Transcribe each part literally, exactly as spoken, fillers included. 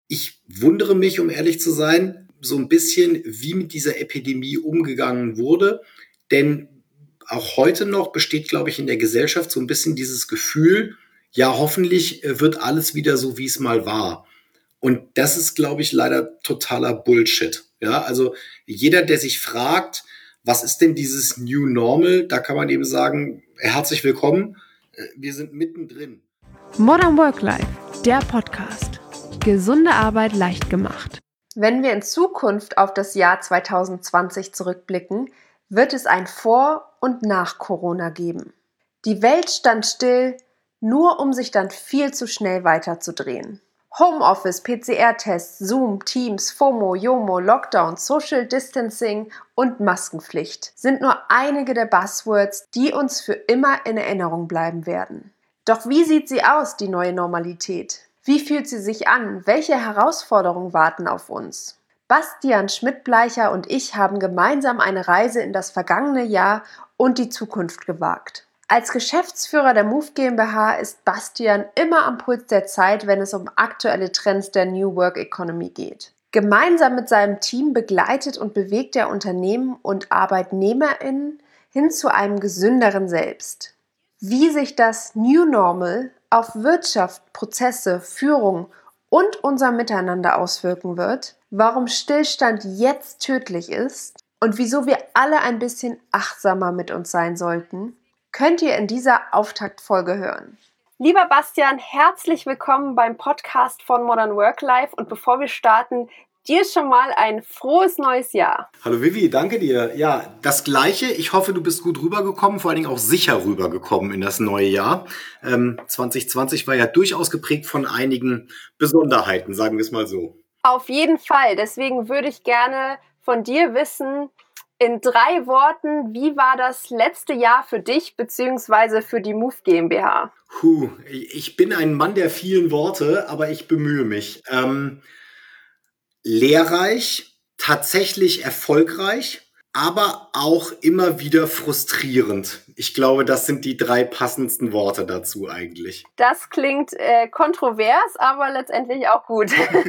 Ich wundere mich, um ehrlich zu sein, so ein bisschen, wie mit dieser Epidemie umgegangen wurde. Denn auch heute noch besteht, glaube ich, in der Gesellschaft so ein bisschen dieses Gefühl, ja, hoffentlich äh, wird alles wieder so, wie es mal war. Und das ist, glaube ich, leider totaler Bullshit. Ja, also jeder, der sich fragt, was ist denn dieses New Normal, da kann man eben sagen, herzlich willkommen, äh, wir sind mittendrin. Modern Work Life, der Podcast. Gesunde Arbeit leicht gemacht. Wenn wir in Zukunft auf das Jahr zwanzig zwanzig zurückblicken, wird es ein Vor- und Nach Corona geben. Die Welt stand still, nur um sich dann viel zu schnell weiterzudrehen. Homeoffice, P C R-Tests, Zoom, Teams, FOMO, JOMO, Lockdown, Social Distancing und Maskenpflicht sind nur einige der Buzzwords, die uns für immer in Erinnerung bleiben werden. Doch wie sieht sie aus, die neue Normalität? Wie fühlt sie sich an? Welche Herausforderungen warten auf uns? Bastian Schmidt-Bleicher und ich haben gemeinsam eine Reise in das vergangene Jahr und die Zukunft gewagt. Als Geschäftsführer der Move GmbH ist Bastian immer am Puls der Zeit, wenn es um aktuelle Trends der New Work Economy geht. Gemeinsam mit seinem Team begleitet und bewegt er Unternehmen und ArbeitnehmerInnen hin zu einem gesünderen Selbst. Wie sich das New Normal auf Wirtschaft, Prozesse, Führung und unser Miteinander auswirken wird, warum Stillstand jetzt tödlich ist und wieso wir alle ein bisschen achtsamer mit uns sein sollten, könnt ihr in dieser Auftaktfolge hören. Lieber Bastian, herzlich willkommen beim Podcast von Modern Work Life und bevor wir starten, dir schon mal ein frohes neues Jahr. Hallo Vivi, danke dir. Ja, das Gleiche. Ich hoffe, du bist gut rübergekommen, vor allen Dingen auch sicher rübergekommen in das neue Jahr. Ähm, zwanzig zwanzig war ja durchaus geprägt von einigen Besonderheiten, sagen wir es mal so. Auf jeden Fall. Deswegen würde ich gerne von dir wissen, in drei Worten, wie war das letzte Jahr für dich bzw. für die Move GmbH? Puh, ich bin ein Mann der vielen Worte, aber ich bemühe mich. Ähm, lehrreich, tatsächlich erfolgreich, aber auch immer wieder frustrierend. Ich glaube, das sind die drei passendsten Worte dazu eigentlich. Das klingt äh, kontrovers, aber letztendlich auch gut.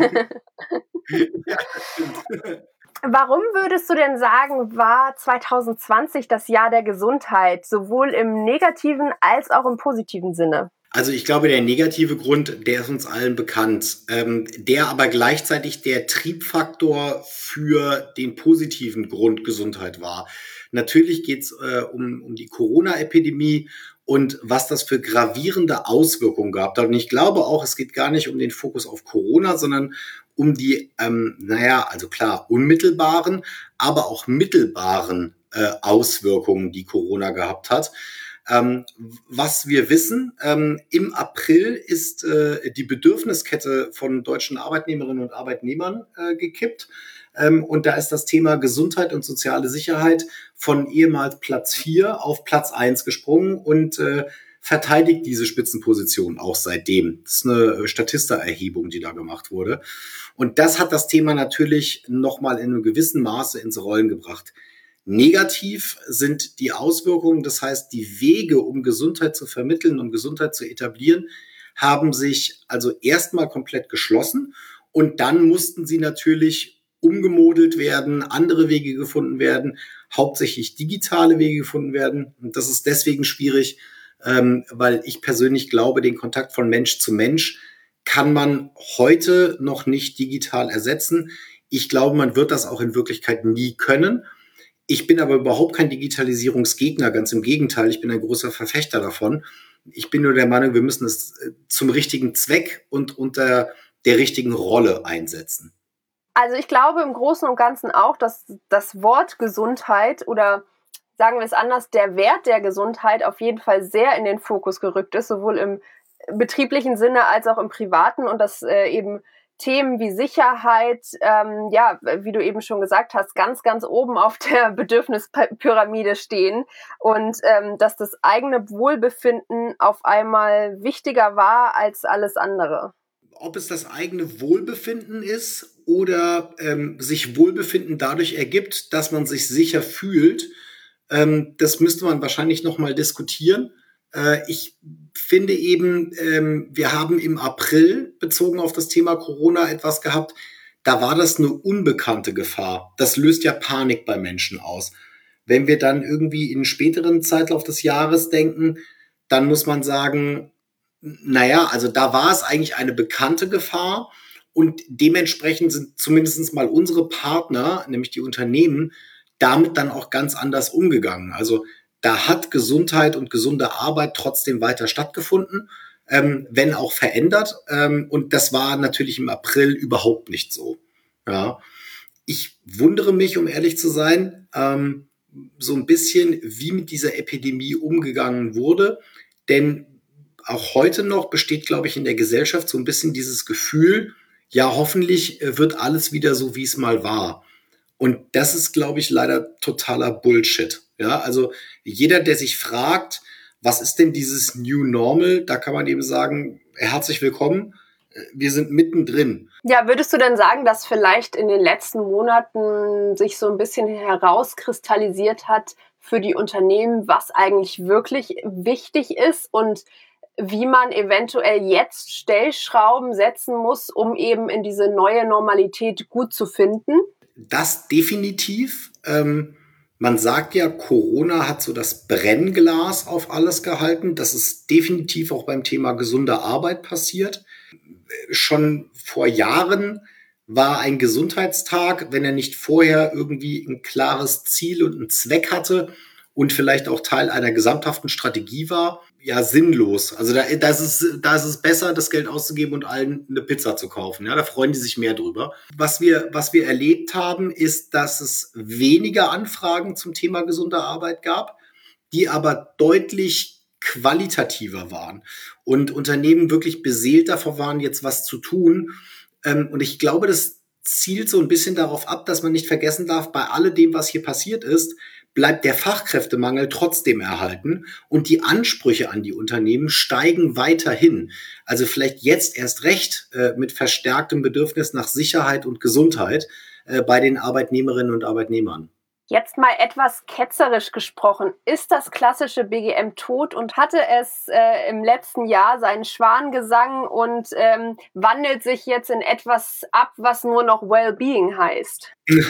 Ja, das stimmt. Warum würdest du denn sagen, war zwanzig zwanzig das Jahr der Gesundheit, sowohl im negativen als auch im positiven Sinne? Also ich glaube, der negative Grund, der ist uns allen bekannt, ähm, der aber gleichzeitig der Triebfaktor für den positiven Grund Gesundheit war. Natürlich geht es äh, um, um die Corona-Epidemie und was das für gravierende Auswirkungen gab. Und ich glaube auch, es geht gar nicht um den Fokus auf Corona, sondern um die, ähm, naja, also klar, unmittelbaren, aber auch mittelbaren äh, Auswirkungen, die Corona gehabt hat. Ähm, was wir wissen, ähm, im April ist äh, die Bedürfniskette von deutschen Arbeitnehmerinnen und Arbeitnehmern äh, gekippt. Ähm, und da ist das Thema Gesundheit und soziale Sicherheit von ehemals Platz vier auf Platz eins gesprungen und äh, verteidigt diese Spitzenposition auch seitdem. Das ist eine Statista-Erhebung, die da gemacht wurde. Und das hat das Thema natürlich nochmal in einem gewissen Maße ins Rollen gebracht. Negativ sind die Auswirkungen, das heißt, die Wege, um Gesundheit zu vermitteln, um Gesundheit zu etablieren, haben sich also erstmal komplett geschlossen und dann mussten sie natürlich umgemodelt werden, andere Wege gefunden werden, hauptsächlich digitale Wege gefunden werden. Und das ist deswegen schwierig, ähm, weil ich persönlich glaube, den Kontakt von Mensch zu Mensch kann man heute noch nicht digital ersetzen. Ich glaube, man wird das auch in Wirklichkeit nie können. Ich bin aber überhaupt kein Digitalisierungsgegner, ganz im Gegenteil, ich bin ein großer Verfechter davon. Ich bin nur der Meinung, wir müssen es zum richtigen Zweck und unter der richtigen Rolle einsetzen. Also ich glaube im Großen und Ganzen auch, dass das Wort Gesundheit oder sagen wir es anders, der Wert der Gesundheit auf jeden Fall sehr in den Fokus gerückt ist, sowohl im betrieblichen Sinne als auch im privaten und dass äh, eben Themen wie Sicherheit, ähm, ja, wie du eben schon gesagt hast, ganz, ganz oben auf der Bedürfnispyramide stehen und ähm, dass das eigene Wohlbefinden auf einmal wichtiger war als alles andere. Ob es das eigene Wohlbefinden ist oder ähm, sich Wohlbefinden dadurch ergibt, dass man sich sicher fühlt, ähm, das müsste man wahrscheinlich noch mal diskutieren. Äh, ich finde eben, ähm, wir haben im April bezogen auf das Thema Corona etwas gehabt, da war das eine unbekannte Gefahr. Das löst ja Panik bei Menschen aus. Wenn wir dann irgendwie in einen späteren Zeitlauf des Jahres denken, dann muss man sagen, naja, also da war es eigentlich eine bekannte Gefahr und dementsprechend sind zumindest mal unsere Partner, nämlich die Unternehmen, damit dann auch ganz anders umgegangen. Also da hat Gesundheit und gesunde Arbeit trotzdem weiter stattgefunden, ähm, wenn auch verändert. Ähm, und das war natürlich im April überhaupt nicht so. Ja. Ich wundere mich, um ehrlich zu sein, ähm, so ein bisschen, wie mit dieser Epidemie umgegangen wurde. Denn auch heute noch besteht, glaube ich, in der Gesellschaft so ein bisschen dieses Gefühl, ja, hoffentlich äh, wird alles wieder so, wie es mal war. Und das ist, glaube ich, leider totaler Bullshit. Ja, also jeder, der sich fragt, was ist denn dieses New Normal, da kann man eben sagen, herzlich willkommen, äh, wir sind mittendrin. Ja, würdest du denn sagen, dass vielleicht in den letzten Monaten sich so ein bisschen herauskristallisiert hat für die Unternehmen, was eigentlich wirklich wichtig ist und wie man eventuell jetzt Stellschrauben setzen muss, um eben in diese neue Normalität gut zu finden? Das definitiv. Ähm, man sagt ja, Corona hat so das Brennglas auf alles gehalten. Das ist definitiv auch beim Thema gesunde Arbeit passiert. Schon vor Jahren war ein Gesundheitstag, wenn er nicht vorher irgendwie ein klares Ziel und einen Zweck hatte und vielleicht auch Teil einer gesamthaften Strategie war, ja, sinnlos. Also da, da, ist es, da ist es besser, das Geld auszugeben und allen eine Pizza zu kaufen. Ja, da freuen die sich mehr drüber. Was wir, was wir erlebt haben, ist, dass es weniger Anfragen zum Thema gesunde Arbeit gab, die aber deutlich qualitativer waren und Unternehmen wirklich beseelt davor waren, jetzt was zu tun. Ähm, und ich glaube, das zielt so ein bisschen darauf ab, dass man nicht vergessen darf, bei alledem, was hier passiert ist, bleibt der Fachkräftemangel trotzdem erhalten und die Ansprüche an die Unternehmen steigen weiterhin. Also vielleicht jetzt erst recht äh, mit verstärktem Bedürfnis nach Sicherheit und Gesundheit äh, bei den Arbeitnehmerinnen und Arbeitnehmern. Jetzt mal etwas ketzerisch gesprochen. Ist das klassische B G M tot und hatte es äh, im letzten Jahr seinen Schwangesang und ähm, wandelt sich jetzt in etwas ab, was nur noch Wellbeing heißt?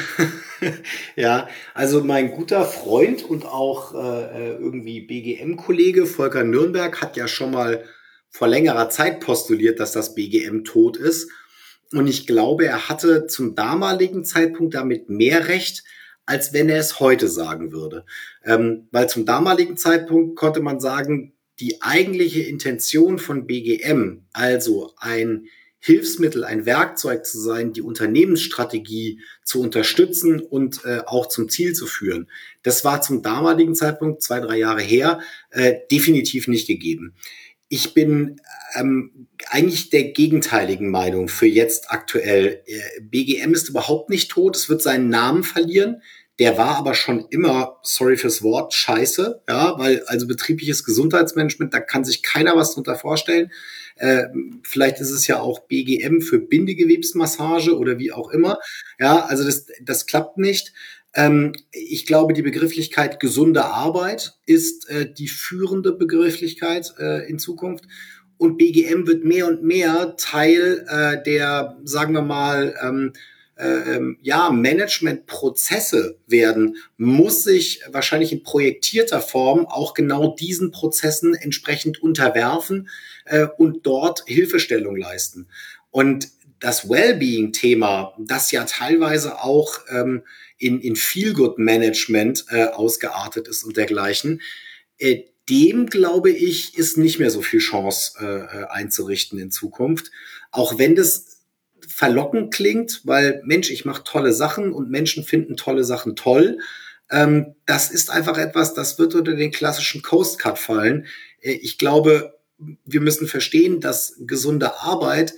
Ja, also mein guter Freund und auch äh, irgendwie B G M-Kollege Volker Nürnberg hat ja schon mal vor längerer Zeit postuliert, dass das B G M tot ist. Und ich glaube, er hatte zum damaligen Zeitpunkt damit mehr Recht, als wenn er es heute sagen würde. Ähm, weil zum damaligen Zeitpunkt konnte man sagen, die eigentliche Intention von B G M, also ein Hilfsmittel, ein Werkzeug zu sein, die Unternehmensstrategie zu unterstützen und äh, auch zum Ziel zu führen, das war zum damaligen Zeitpunkt, zwei, drei Jahre her, äh, definitiv nicht gegeben. Ich bin ähm, eigentlich der gegenteiligen Meinung für jetzt aktuell. Äh, B G M ist überhaupt nicht tot, es wird seinen Namen verlieren. Der war aber schon immer, sorry fürs Wort, scheiße, ja, weil also betriebliches Gesundheitsmanagement, da kann sich keiner was drunter vorstellen. Äh, vielleicht ist es ja auch B G M für Bindegewebsmassage oder wie auch immer. Ja, also das, das klappt nicht. Ähm, ich glaube, die Begrifflichkeit gesunde Arbeit ist äh, die führende Begrifflichkeit äh, in Zukunft. Und B G M wird mehr und mehr Teil äh, der, sagen wir mal, ähm, äh, ja, Managementprozesse werden, muss sich wahrscheinlich in projektierter Form auch genau diesen Prozessen entsprechend unterwerfen äh, und dort Hilfestellung leisten. Und das Wellbeing-Thema, das ja teilweise auch ähm, in, in Feel-Good-Management äh, ausgeartet ist und dergleichen, äh, dem, glaube ich, ist nicht mehr so viel Chance äh, einzurichten in Zukunft. Auch wenn das verlockend klingt, weil Mensch, ich mache tolle Sachen und Menschen finden tolle Sachen toll. Ähm, das ist einfach etwas, das wird unter den klassischen Coast Cut fallen. Äh, ich glaube, wir müssen verstehen, dass gesunde Arbeit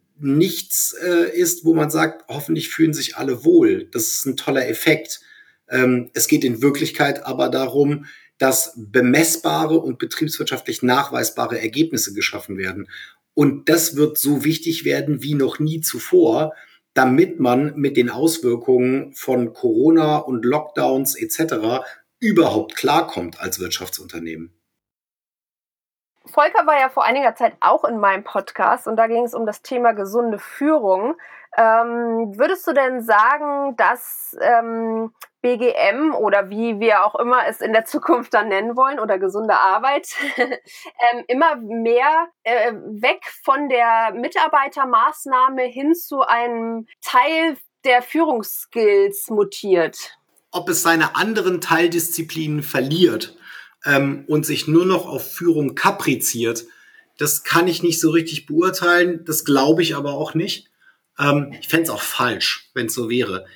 nichts äh, ist, wo man sagt, hoffentlich fühlen sich alle wohl. Das ist ein toller Effekt. Ähm, es geht in Wirklichkeit aber darum, dass bemessbare und betriebswirtschaftlich nachweisbare Ergebnisse geschaffen werden. Und das wird so wichtig werden wie noch nie zuvor, damit man mit den Auswirkungen von Corona und Lockdowns et cetera überhaupt klarkommt als Wirtschaftsunternehmen. Volker war ja vor einiger Zeit auch in meinem Podcast und da ging es um das Thema gesunde Führung. Ähm, würdest du denn sagen, dass ähm, B G M oder wie wir auch immer es in der Zukunft dann nennen wollen oder gesunde Arbeit ähm, immer mehr äh, weg von der Mitarbeitermaßnahme hin zu einem Teil der Führungsskills mutiert? Ob es seine anderen Teildisziplinen verliert ähm, und sich nur noch auf Führung kapriziert, das kann ich nicht so richtig beurteilen. Das glaube ich aber auch nicht. Ähm, ich fände es auch falsch, wenn es so wäre.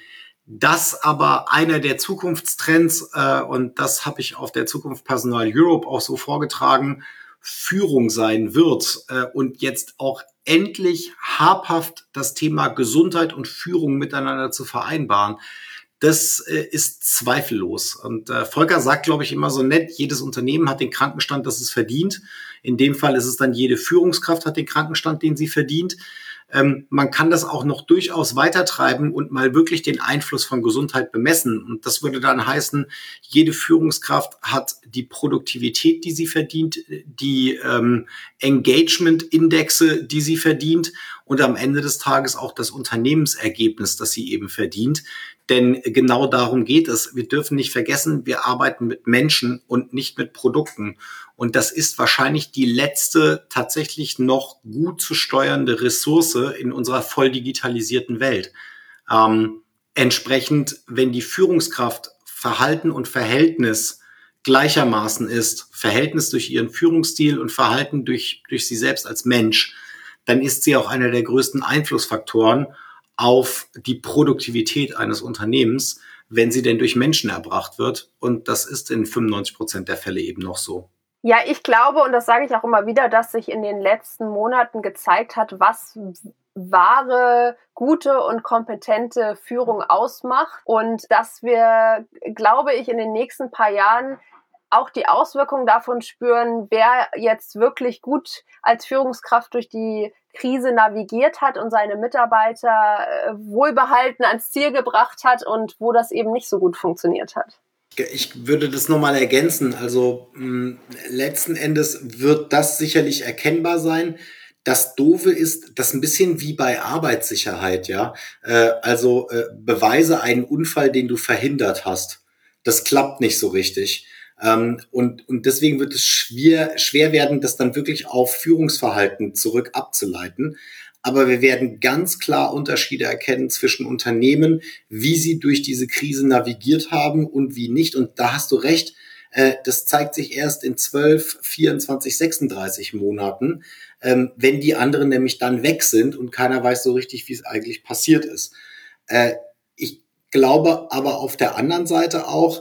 Das aber einer der Zukunftstrends, äh, und das habe ich auf der Zukunft Personal Europe auch so vorgetragen, Führung sein wird äh, und jetzt auch endlich habhaft das Thema Gesundheit und Führung miteinander zu vereinbaren. Das äh, ist zweifellos. Und äh, Volker sagt, glaube ich, immer so nett, jedes Unternehmen hat den Krankenstand, das es verdient. In dem Fall ist es dann, jede Führungskraft hat den Krankenstand, den sie verdient. Ähm, man kann das auch noch durchaus weitertreiben und mal wirklich den Einfluss von Gesundheit bemessen. Und das würde dann heißen, jede Führungskraft hat die Produktivität, die sie verdient, die ähm, Engagement-Indexe, die sie verdient und am Ende des Tages auch das Unternehmensergebnis, das sie eben verdient. Denn genau darum geht es. Wir dürfen nicht vergessen, wir arbeiten mit Menschen und nicht mit Produkten. Und das ist wahrscheinlich die letzte tatsächlich noch gut zu steuernde Ressource in unserer voll digitalisierten Welt. Ähm, entsprechend, wenn die Führungskraft Verhalten und Verhältnis gleichermaßen ist, Verhältnis durch ihren Führungsstil und Verhalten durch, durch sie selbst als Mensch, dann ist sie auch einer der größten Einflussfaktoren auf die Produktivität eines Unternehmens, wenn sie denn durch Menschen erbracht wird. Und das ist in fünfundneunzig Prozent der Fälle eben noch so. Ja, ich glaube, und das sage ich auch immer wieder, dass sich in den letzten Monaten gezeigt hat, was wahre, gute und kompetente Führung ausmacht und dass wir, glaube ich, in den nächsten paar Jahren auch die Auswirkungen davon spüren, wer jetzt wirklich gut als Führungskraft durch die Krise navigiert hat und seine Mitarbeiter wohlbehalten ans Ziel gebracht hat und wo das eben nicht so gut funktioniert hat. Ich würde das nochmal ergänzen. Also mh, letzten Endes wird das sicherlich erkennbar sein. Das Doofe ist, das ein bisschen wie bei Arbeitssicherheit, ja. Äh, also äh, beweise einen Unfall, den du verhindert hast. Das klappt nicht so richtig. Ähm, und, und deswegen wird es schwer, schwer werden, das dann wirklich auf Führungsverhalten zurück abzuleiten. Aber wir werden ganz klar Unterschiede erkennen zwischen Unternehmen, wie sie durch diese Krise navigiert haben und wie nicht. Und da hast du recht, äh, das zeigt sich erst in zwölf, vierundzwanzig, sechsunddreißig Monaten, ähm, wenn die anderen nämlich dann weg sind und keiner weiß so richtig, wie es eigentlich passiert ist. Äh, ich glaube aber auf der anderen Seite auch,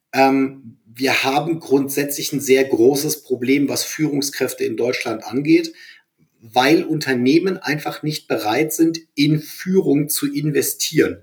ähm, wir haben grundsätzlich ein sehr großes Problem, was Führungskräfte in Deutschland angeht, weil Unternehmen einfach nicht bereit sind, in Führung zu investieren.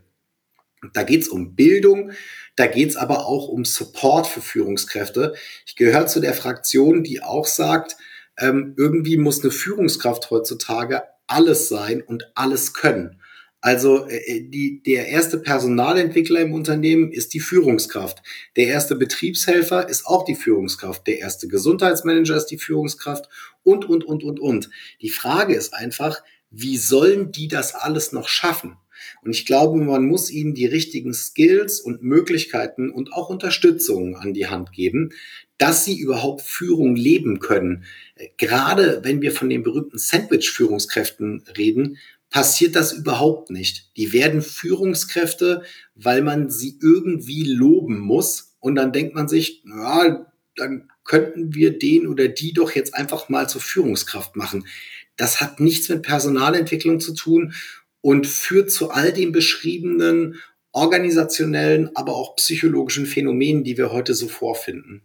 Da geht es um Bildung, da geht es aber auch um Support für Führungskräfte. Ich gehöre zu der Fraktion, die auch sagt, ähm, irgendwie muss eine Führungskraft heutzutage alles sein und alles können. Also äh, die, der erste Personalentwickler im Unternehmen ist die Führungskraft. Der erste Betriebshelfer ist auch die Führungskraft. Der erste Gesundheitsmanager ist die Führungskraft und, und, und, und, und. Die Frage ist einfach, wie sollen die das alles noch schaffen? Und ich glaube, man muss ihnen die richtigen Skills und Möglichkeiten und auch Unterstützung an die Hand geben, dass sie überhaupt Führung leben können. Gerade wenn wir von den berühmten Sandwich-Führungskräften reden, passiert das überhaupt nicht. Die werden Führungskräfte, weil man sie irgendwie loben muss. Und dann denkt man sich, ja, dann könnten wir den oder die doch jetzt einfach mal zur Führungskraft machen. Das hat nichts mit Personalentwicklung zu tun und führt zu all den beschriebenen organisationellen, aber auch psychologischen Phänomenen, die wir heute so vorfinden.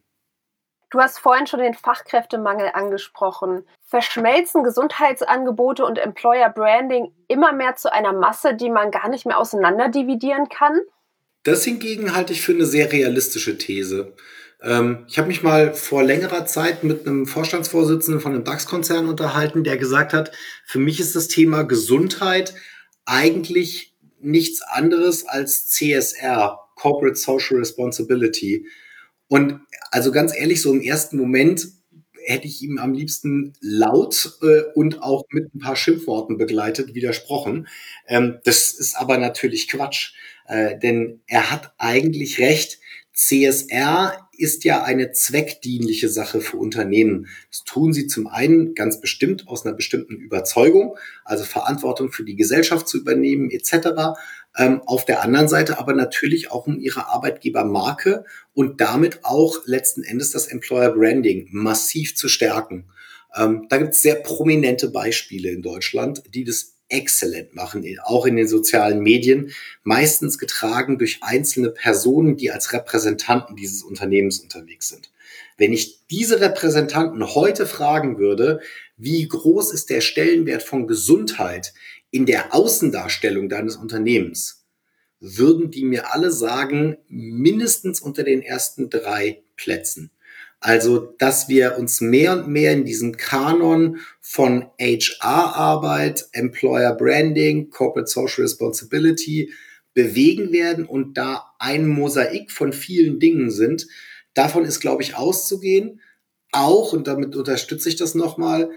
Du hast vorhin schon den Fachkräftemangel angesprochen. Verschmelzen Gesundheitsangebote und Employer Branding immer mehr zu einer Masse, die man gar nicht mehr auseinanderdividieren kann? Das hingegen halte ich für eine sehr realistische These. Ähm, ich habe mich mal vor längerer Zeit mit einem Vorstandsvorsitzenden von einem DAX-Konzern unterhalten, der gesagt hat, für mich ist das Thema Gesundheit eigentlich nichts anderes als C S R, Corporate Social Responsibility. Und also ganz ehrlich, so im ersten Moment hätte ich ihm am liebsten laut äh, und auch mit ein paar Schimpfworten begleitet widersprochen. Ähm, das ist aber natürlich Quatsch, äh, denn er hat eigentlich recht. C S R ist ja eine zweckdienliche Sache für Unternehmen. Das tun sie zum einen ganz bestimmt aus einer bestimmten Überzeugung, also Verantwortung für die Gesellschaft zu übernehmen et cetera. Ähm, auf der anderen Seite aber natürlich auch um ihre Arbeitgebermarke und damit auch letzten Endes das Employer Branding massiv zu stärken. Ähm, da gibt es sehr prominente Beispiele in Deutschland, die das exzellent machen, auch in den sozialen Medien, meistens getragen durch einzelne Personen, die als Repräsentanten dieses Unternehmens unterwegs sind. Wenn ich diese Repräsentanten heute fragen würde, wie groß ist der Stellenwert von Gesundheit in der Außendarstellung deines Unternehmens, würden die mir alle sagen, mindestens unter den ersten drei Plätzen. Also, dass wir uns mehr und mehr in diesem Kanon von H R-Arbeit, Employer Branding, Corporate Social Responsibility bewegen werden und da ein Mosaik von vielen Dingen sind, davon ist, glaube ich, auszugehen. Auch, und damit unterstütze ich das nochmal,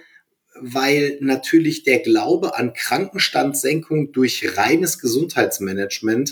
weil natürlich der Glaube an Krankenstandssenkung durch reines Gesundheitsmanagement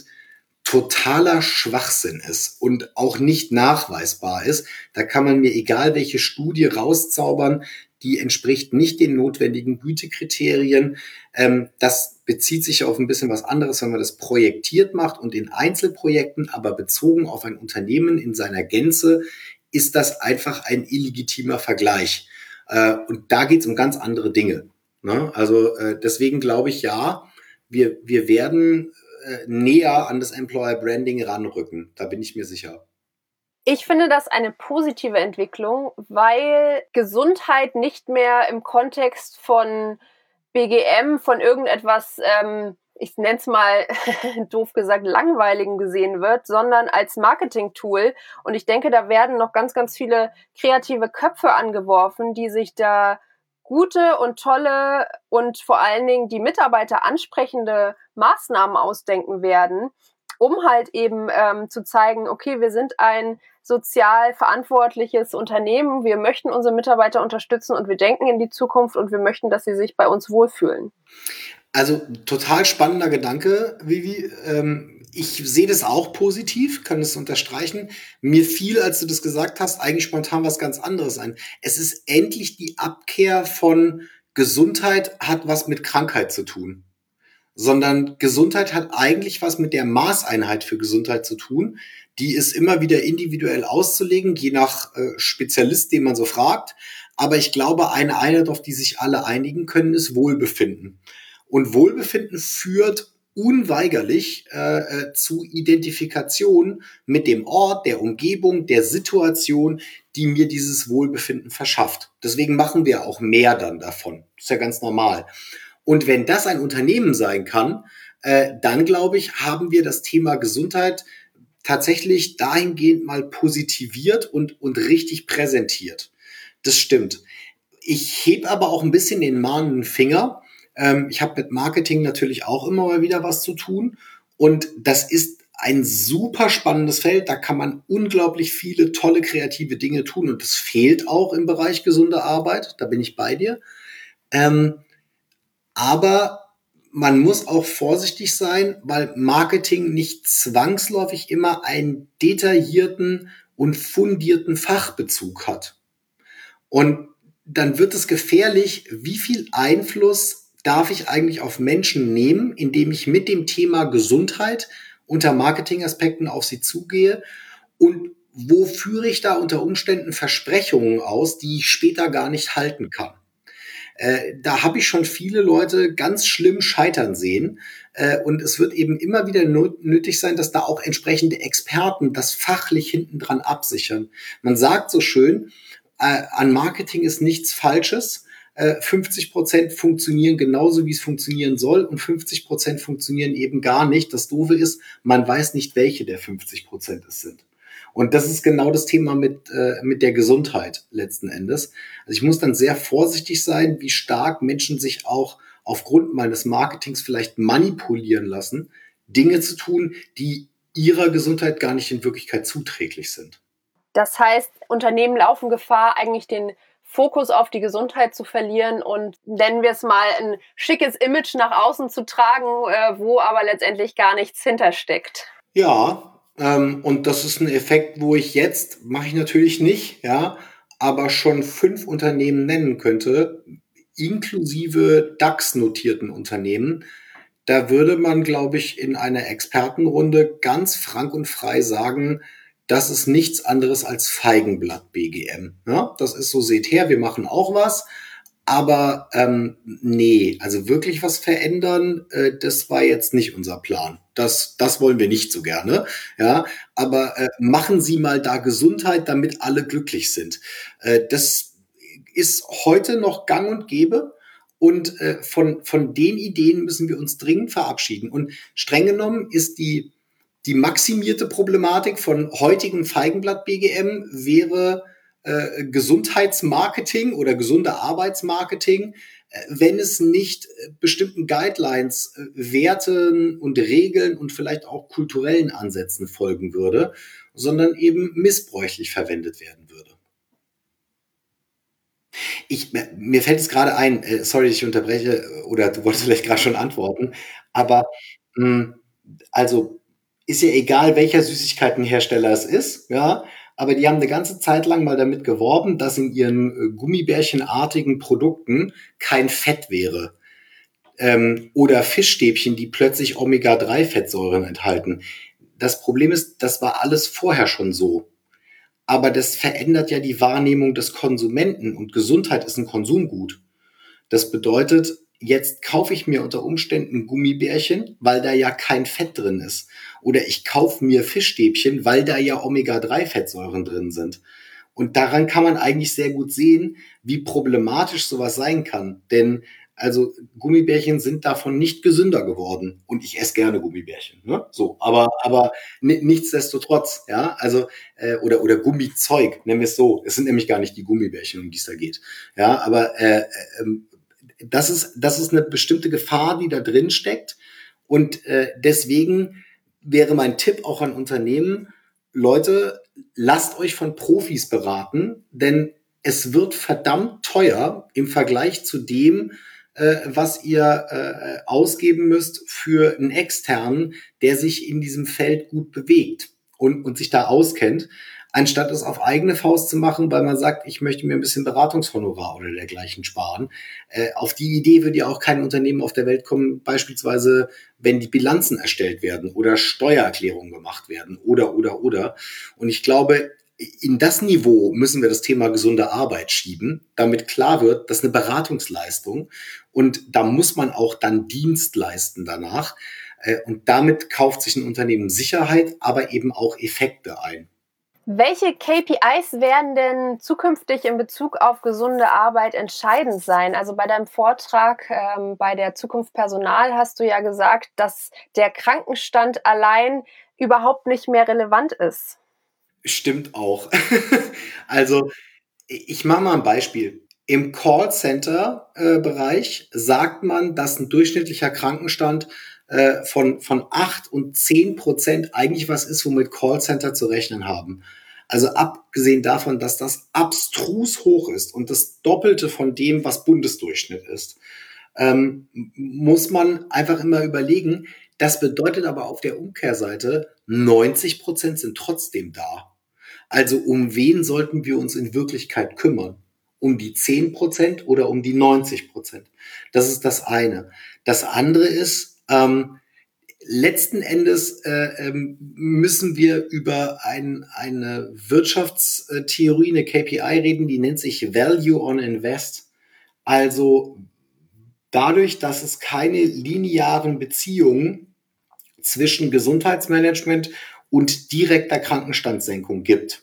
totaler Schwachsinn ist und auch nicht nachweisbar ist. Da kann man mir egal welche Studie rauszaubern, die entspricht nicht den notwendigen Gütekriterien. Ähm, das bezieht sich auf ein bisschen was anderes, wenn man das projektiert macht und in Einzelprojekten, aber bezogen auf ein Unternehmen in seiner Gänze, ist das einfach ein illegitimer Vergleich. Äh, und da geht es um ganz andere Dinge. Ne? Also äh, deswegen glaube ich, ja, wir, wir werden näher an das Employer Branding ranrücken. Da bin ich mir sicher. Ich finde das eine positive Entwicklung, weil Gesundheit nicht mehr im Kontext von B G M, von irgendetwas, ähm, ich nenne es mal doof gesagt, langweiligen gesehen wird, sondern als Marketing-Tool. Und ich denke, da werden noch ganz, ganz viele kreative Köpfe angeworfen, die sich da gute und tolle und vor allen Dingen die Mitarbeiter ansprechende Maßnahmen ausdenken werden, um halt eben ähm, zu zeigen, okay, wir sind ein sozial verantwortliches Unternehmen, wir möchten unsere Mitarbeiter unterstützen und wir denken in die Zukunft und wir möchten, dass sie sich bei uns wohlfühlen. Also total spannender Gedanke, Vivi. Ähm Ich sehe das auch positiv, kann das unterstreichen. Mir fiel, als du das gesagt hast, eigentlich spontan was ganz anderes ein. Es ist endlich die Abkehr von Gesundheit hat was mit Krankheit zu tun, sondern Gesundheit hat eigentlich was mit der Maßeinheit für Gesundheit zu tun. Die ist immer wieder individuell auszulegen, je nach äh, Spezialist, den man so fragt. Aber ich glaube, eine Einheit, auf die sich alle einigen können, ist Wohlbefinden. Und Wohlbefinden führt unweigerlich äh, äh, zu Identifikation mit dem Ort, der Umgebung, der Situation, die mir dieses Wohlbefinden verschafft. Deswegen machen wir auch mehr dann davon. Das ist ja ganz normal. Und wenn das ein Unternehmen sein kann, äh, dann glaube ich, haben wir das Thema Gesundheit tatsächlich dahingehend mal positiviert und, und richtig präsentiert. Das stimmt. Ich heb aber auch ein bisschen den mahnenden Finger. Ich habe mit Marketing natürlich auch immer mal wieder was zu tun. Und das ist ein super spannendes Feld. Da kann man unglaublich viele tolle kreative Dinge tun. Und das fehlt auch im Bereich gesunde Arbeit. Da bin ich bei dir. Ähm, aber man muss auch vorsichtig sein, weil Marketing nicht zwangsläufig immer einen detaillierten und fundierten Fachbezug hat. Und dann wird es gefährlich, wie viel Einfluss darf ich eigentlich auf Menschen nehmen, indem ich mit dem Thema Gesundheit unter Marketingaspekten auf sie zugehe und wo führe ich da unter Umständen Versprechungen aus, die ich später gar nicht halten kann. Äh, da habe ich schon viele Leute ganz schlimm scheitern sehen äh, und es wird eben immer wieder not- nötig sein, dass da auch entsprechende Experten das fachlich hinten dran absichern. Man sagt so schön, äh, an Marketing ist nichts Falsches. fünfzig Prozent funktionieren genauso, wie es funktionieren soll und fünfzig Prozent funktionieren eben gar nicht. Das Doofe ist, man weiß nicht, welche der fünfzig Prozent es sind. Und das ist genau das Thema mit, äh, mit der Gesundheit letzten Endes. Also ich muss dann sehr vorsichtig sein, wie stark Menschen sich auch aufgrund meines Marketings vielleicht manipulieren lassen, Dinge zu tun, die ihrer Gesundheit gar nicht in Wirklichkeit zuträglich sind. Das heißt, Unternehmen laufen Gefahr, eigentlich den Fokus auf die Gesundheit zu verlieren und, nennen wir es mal, ein schickes Image nach außen zu tragen, äh, wo aber letztendlich gar nichts hintersteckt. Ja, ähm, und das ist ein Effekt, wo ich jetzt, mache ich natürlich nicht, ja, aber schon fünf Unternehmen nennen könnte, inklusive DAX-notierten Unternehmen. Da würde man, glaube ich, in einer Expertenrunde ganz frank und frei sagen, das ist nichts anderes als Feigenblatt B G M. Ja, das ist so, seht her, wir machen auch was. Aber ähm, nee, also wirklich was verändern, äh, das war jetzt nicht unser Plan. Das, das wollen wir nicht so gerne. Ja, aber äh, machen Sie mal da Gesundheit, damit alle glücklich sind. Äh, das ist heute noch gang und gäbe. Und äh, von, von den Ideen müssen wir uns dringend verabschieden. Und streng genommen ist die, die maximierte Problematik von heutigem Feigenblatt B G M wäre äh, Gesundheitsmarketing oder gesunde Arbeitsmarketing, äh, wenn es nicht äh, bestimmten Guidelines, äh, Werten und Regeln und vielleicht auch kulturellen Ansätzen folgen würde, sondern eben missbräuchlich verwendet werden würde. Ich, mir fällt es gerade ein, äh, sorry, dass ich unterbreche, oder du wolltest vielleicht gerade schon antworten, aber mh, also ist ja egal, welcher Süßigkeitenhersteller es ist, ja, aber die haben eine ganze Zeit lang mal damit geworben, dass in ihren äh, gummibärchenartigen Produkten kein Fett wäre. Ähm, oder Fischstäbchen, die plötzlich Omega drei Fettsäuren enthalten. Das Problem ist, das war alles vorher schon so. Aber das verändert ja die Wahrnehmung des Konsumenten und Gesundheit ist ein Konsumgut. Das bedeutet, jetzt kaufe ich mir unter Umständen Gummibärchen, weil da ja kein Fett drin ist. Oder ich kaufe mir Fischstäbchen, weil da ja Omega drei Fettsäuren drin sind. Und daran kann man eigentlich sehr gut sehen, wie problematisch sowas sein kann. Denn also Gummibärchen sind davon nicht gesünder geworden. Und ich esse gerne Gummibärchen. Ne? So, aber aber ni- nichtsdestotrotz, ja, also äh, oder oder Gummizeug, nennen wir es so. Es sind nämlich gar nicht die Gummibärchen, um die es da geht. Ja, aber äh, ähm, das ist das ist eine bestimmte Gefahr, die da drin steckt. Und äh, deswegen wäre mein Tipp auch an Unternehmen: Leute, lasst euch von Profis beraten, denn es wird verdammt teuer im Vergleich zu dem, äh, was ihr äh, ausgeben müsst für einen Externen, der sich in diesem Feld gut bewegt und, und sich da auskennt, anstatt es auf eigene Faust zu machen, weil man sagt, ich möchte mir ein bisschen Beratungshonorar oder dergleichen sparen. Äh, auf die Idee würde ja auch kein Unternehmen auf der Welt kommen, beispielsweise wenn die Bilanzen erstellt werden oder Steuererklärungen gemacht werden oder, oder, oder. Und ich glaube, in das Niveau müssen wir das Thema gesunde Arbeit schieben, damit klar wird, das ist eine Beratungsleistung und da muss man auch dann Dienst leisten danach. Äh, Und damit kauft sich ein Unternehmen Sicherheit, aber eben auch Effekte ein. Welche K P Is werden denn zukünftig in Bezug auf gesunde Arbeit entscheidend sein? Also bei deinem Vortrag ähm, bei der Zukunft Personal hast du ja gesagt, dass der Krankenstand allein überhaupt nicht mehr relevant ist. Stimmt auch. Also, ich mache mal ein Beispiel. Im Callcenter-Bereich sagt man, dass ein durchschnittlicher Krankenstand äh, von, von acht und zehn Prozent eigentlich was ist, womit Callcenter zu rechnen haben. Also abgesehen davon, dass das abstrus hoch ist und das Doppelte von dem, was Bundesdurchschnitt ist, ähm, muss man einfach immer überlegen, das bedeutet aber auf der Umkehrseite, neunzig Prozent sind trotzdem da. Also um wen sollten wir uns in Wirklichkeit kümmern? Um die zehn Prozent oder um die neunzig Prozent? Das ist das eine. Das andere ist, ähm, letzten Endes äh, ähm, müssen wir über ein, eine Wirtschaftstheorie, eine K P I reden, die nennt sich Value on Invest. Also dadurch, dass es keine linearen Beziehungen zwischen Gesundheitsmanagement und direkter Krankenstandssenkung gibt,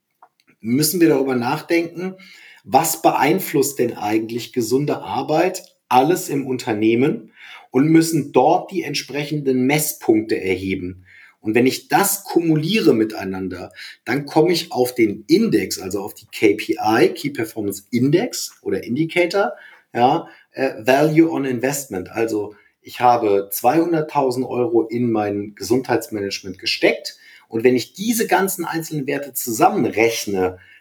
müssen wir darüber nachdenken, was beeinflusst denn eigentlich gesunde Arbeit alles im Unternehmen und müssen dort die entsprechenden Messpunkte erheben. Und wenn ich das kumuliere miteinander, dann komme ich auf den Index, also auf die K P I, Key Performance Index oder Indicator, ja, äh, Value on Investment. Also ich habe zweihunderttausend Euro in mein Gesundheitsmanagement gesteckt und wenn ich diese ganzen einzelnen Werte zusammenrechne,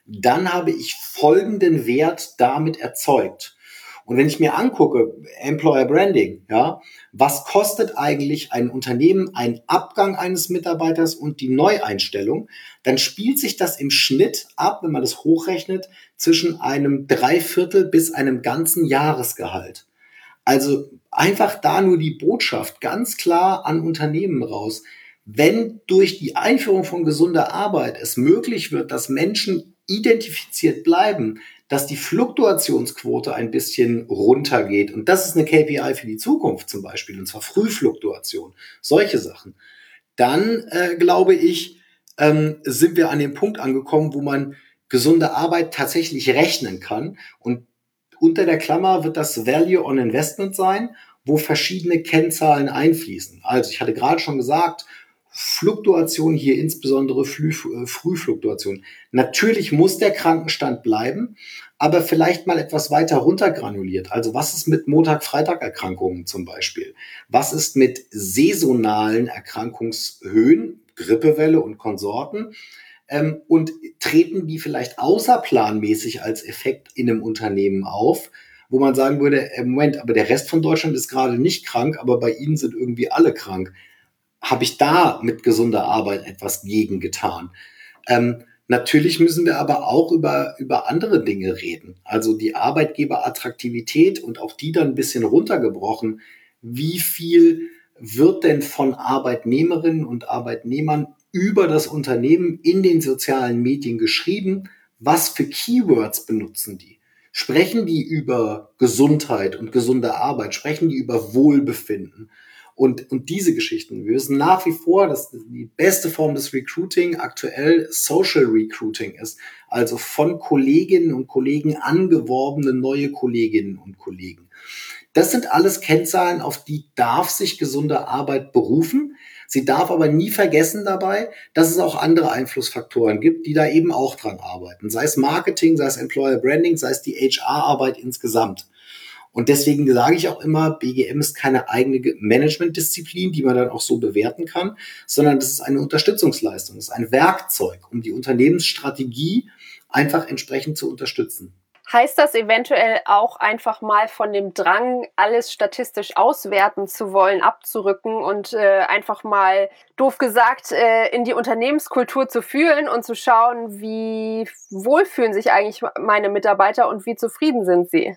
dann habe ich folgenden Wert damit erzeugt. Und wenn ich mir angucke, Employer Branding, ja, was kostet eigentlich ein Unternehmen ein Abgang eines Mitarbeiters und die Neueinstellung, dann spielt sich das im Schnitt ab, wenn man das hochrechnet, zwischen einem Dreiviertel bis einem ganzen Jahresgehalt. Also einfach da nur die Botschaft ganz klar an Unternehmen raus. Wenn durch die Einführung von gesunder Arbeit es möglich wird, dass Menschen identifiziert bleiben, dass die Fluktuationsquote ein bisschen runtergeht. Und das ist eine K P I für die Zukunft zum Beispiel, und zwar Frühfluktuation, solche Sachen. Dann, äh, glaube ich, ähm, sind wir an dem Punkt angekommen, wo man gesunde Arbeit tatsächlich rechnen kann. Und unter der Klammer wird das Value on Investment sein, wo verschiedene Kennzahlen einfließen. Also ich hatte gerade schon gesagt, Fluktuation, hier insbesondere Frühfluktuation. Natürlich muss der Krankenstand bleiben, aber vielleicht mal etwas weiter runtergranuliert. Also was ist mit Montag-Freitag-Erkrankungen zum Beispiel? Was ist mit saisonalen Erkrankungshöhen, Grippewelle und Konsorten? Ähm, und treten die vielleicht außerplanmäßig als Effekt in einem Unternehmen auf, wo man sagen würde, äh, Moment, aber der Rest von Deutschland ist gerade nicht krank, aber bei Ihnen sind irgendwie alle krank. Habe ich da mit gesunder Arbeit etwas gegen getan? Ähm, natürlich müssen wir aber auch über, über andere Dinge reden. Also die Arbeitgeberattraktivität und auch die dann ein bisschen runtergebrochen. Wie viel wird denn von Arbeitnehmerinnen und Arbeitnehmern über das Unternehmen in den sozialen Medien geschrieben? Was für Keywords benutzen die? Sprechen die über Gesundheit und gesunde Arbeit? Sprechen die über Wohlbefinden? Und, und diese Geschichten. Wir wissen nach wie vor, dass die beste Form des Recruiting aktuell Social Recruiting ist. Also von Kolleginnen und Kollegen angeworbene neue Kolleginnen und Kollegen. Das sind alles Kennzahlen, auf die darf sich gesunde Arbeit berufen. Sie darf aber nie vergessen dabei, dass es auch andere Einflussfaktoren gibt, die da eben auch dran arbeiten. Sei es Marketing, sei es Employer Branding, sei es die H R-Arbeit insgesamt. Und deswegen sage ich auch immer, B G M ist keine eigene Managementdisziplin, die man dann auch so bewerten kann, sondern das ist eine Unterstützungsleistung, das ist ein Werkzeug, um die Unternehmensstrategie einfach entsprechend zu unterstützen. Heißt das eventuell auch einfach mal von dem Drang, alles statistisch auswerten zu wollen, abzurücken und äh, einfach mal, doof gesagt, äh, in die Unternehmenskultur zu fühlen und zu schauen, wie wohl fühlen sich eigentlich meine Mitarbeiter und wie zufrieden sind sie?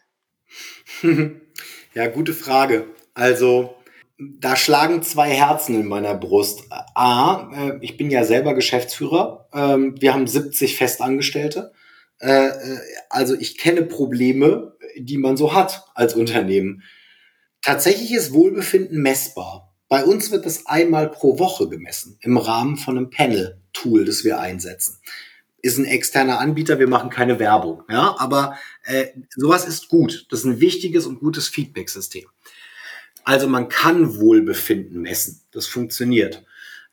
Ja, gute Frage. Also, da schlagen zwei Herzen in meiner Brust. A, äh, ich bin ja selber Geschäftsführer. Ähm, wir haben siebzig Festangestellte. Äh, also ich kenne Probleme, die man so hat als Unternehmen. Tatsächlich ist Wohlbefinden messbar. Bei uns wird das einmal pro Woche gemessen im Rahmen von einem Panel-Tool, das wir einsetzen. Ist ein externer Anbieter, wir machen keine Werbung, ja, aber äh, sowas ist gut. Das ist ein wichtiges und gutes Feedback-System. Also man kann Wohlbefinden messen. Das funktioniert.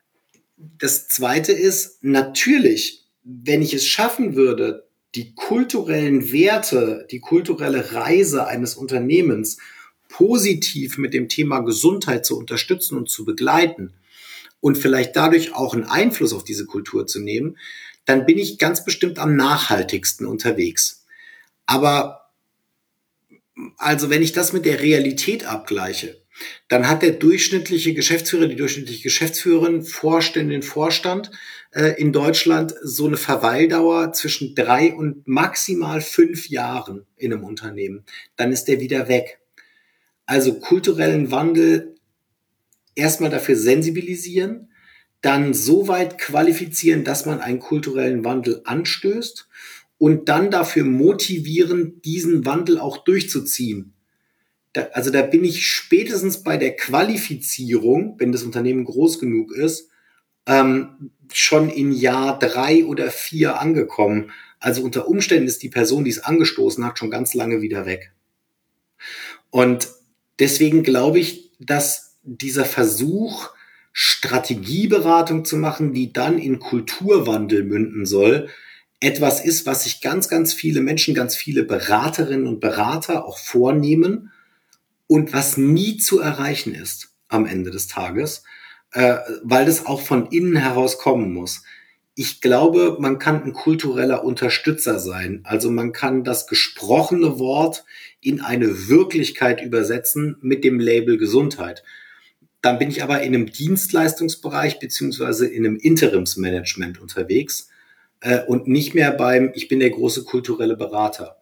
Das Zweite ist natürlich, wenn ich es schaffen würde, die kulturellen Werte, die kulturelle Reise eines Unternehmens positiv mit dem Thema Gesundheit zu unterstützen und zu begleiten und vielleicht dadurch auch einen Einfluss auf diese Kultur zu nehmen, dann bin ich ganz bestimmt am nachhaltigsten unterwegs. Aber also wenn ich das mit der Realität abgleiche, dann hat der durchschnittliche Geschäftsführer, die durchschnittliche Geschäftsführerin, Vorständin, Vorstand äh, in Deutschland so eine Verweildauer zwischen drei und maximal fünf Jahren in einem Unternehmen. Dann ist der wieder weg. Also kulturellen Wandel erstmal dafür sensibilisieren, dann so weit qualifizieren, dass man einen kulturellen Wandel anstößt und dann dafür motivieren, diesen Wandel auch durchzuziehen. Da, also da bin ich spätestens bei der Qualifizierung, wenn das Unternehmen groß genug ist, ähm, schon in Jahr drei oder vier angekommen. Also unter Umständen ist die Person, die es angestoßen hat, schon ganz lange wieder weg. Und deswegen glaube ich, dass dieser Versuch, Strategieberatung zu machen, die dann in Kulturwandel münden soll, etwas ist, was sich ganz, ganz viele Menschen, ganz viele Beraterinnen und Berater auch vornehmen und was nie zu erreichen ist am Ende des Tages, äh, weil das auch von innen heraus kommen muss. Ich glaube, man kann ein kultureller Unterstützer sein. Also man kann das gesprochene Wort in eine Wirklichkeit übersetzen mit dem Label Gesundheit. Dann bin ich aber in einem Dienstleistungsbereich beziehungsweise in einem Interimsmanagement unterwegs äh, und nicht mehr beim, ich bin der große kulturelle Berater.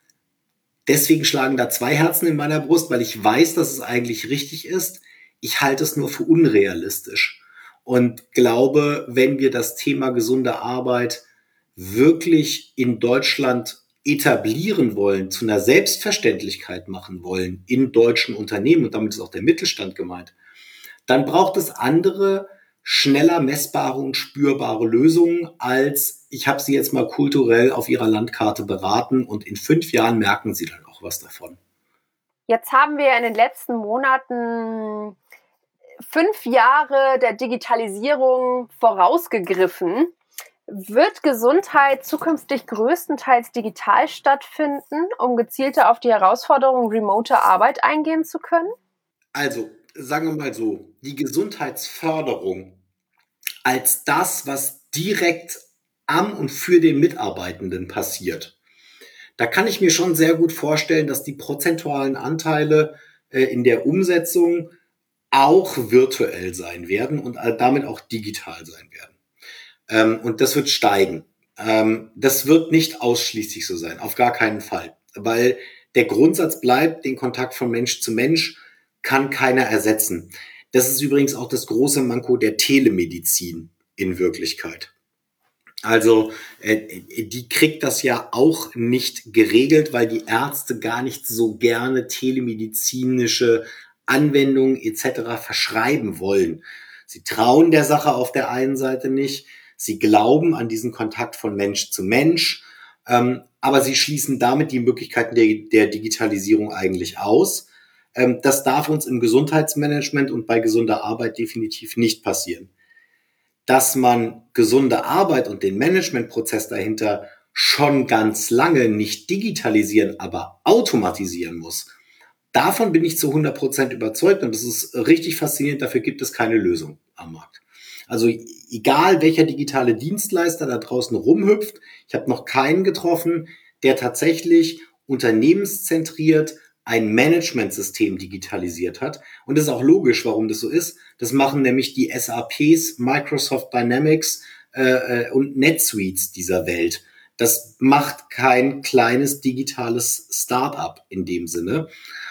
Deswegen schlagen da zwei Herzen in meiner Brust, weil ich weiß, dass es eigentlich richtig ist. Ich halte es nur für unrealistisch. Und glaube, wenn wir das Thema gesunde Arbeit wirklich in Deutschland etablieren wollen, zu einer Selbstverständlichkeit machen wollen in deutschen Unternehmen, und damit ist auch der Mittelstand gemeint, dann braucht es andere, schneller messbare und spürbare Lösungen, als ich habe Sie jetzt mal kulturell auf Ihrer Landkarte beraten und in fünf Jahren merken Sie dann auch was davon. Jetzt haben wir in den letzten Monaten fünf Jahre der Digitalisierung vorausgegriffen. Wird Gesundheit zukünftig größtenteils digital stattfinden, um gezielter auf die Herausforderung remoter Arbeit eingehen zu können? Also, sagen wir mal so, die Gesundheitsförderung als das, was direkt am und für den Mitarbeitenden passiert, da kann ich mir schon sehr gut vorstellen, dass die prozentualen Anteile äh, in der Umsetzung auch virtuell sein werden und damit auch digital sein werden. Ähm, und das wird steigen. Ähm, das wird nicht ausschließlich so sein, auf gar keinen Fall. Weil der Grundsatz bleibt, den Kontakt von Mensch zu Mensch kann keiner ersetzen. Das ist übrigens auch das große Manko der Telemedizin in Wirklichkeit. Also äh, die kriegt das ja auch nicht geregelt, weil die Ärzte gar nicht so gerne telemedizinische Anwendungen et cetera verschreiben wollen. Sie trauen der Sache auf der einen Seite nicht, sie glauben an diesen Kontakt von Mensch zu Mensch, ähm, aber sie schließen damit die Möglichkeiten der, der Digitalisierung eigentlich aus. Ähm, das darf uns im Gesundheitsmanagement und bei gesunder Arbeit definitiv nicht passieren. Dass man gesunde Arbeit und den Managementprozess dahinter schon ganz lange nicht digitalisieren, aber automatisieren muss, davon bin ich zu hundert Prozent überzeugt und das ist richtig faszinierend, dafür gibt es keine Lösung am Markt. Also egal, welcher digitale Dienstleister da draußen rumhüpft, ich habe noch keinen getroffen, der tatsächlich unternehmenszentriert ein Managementsystem digitalisiert hat. Und das ist auch logisch, warum das so ist. Das machen nämlich die S A Ps, Microsoft Dynamics äh, und NetSuites dieser Welt. Das macht kein kleines digitales Start-up in dem Sinne.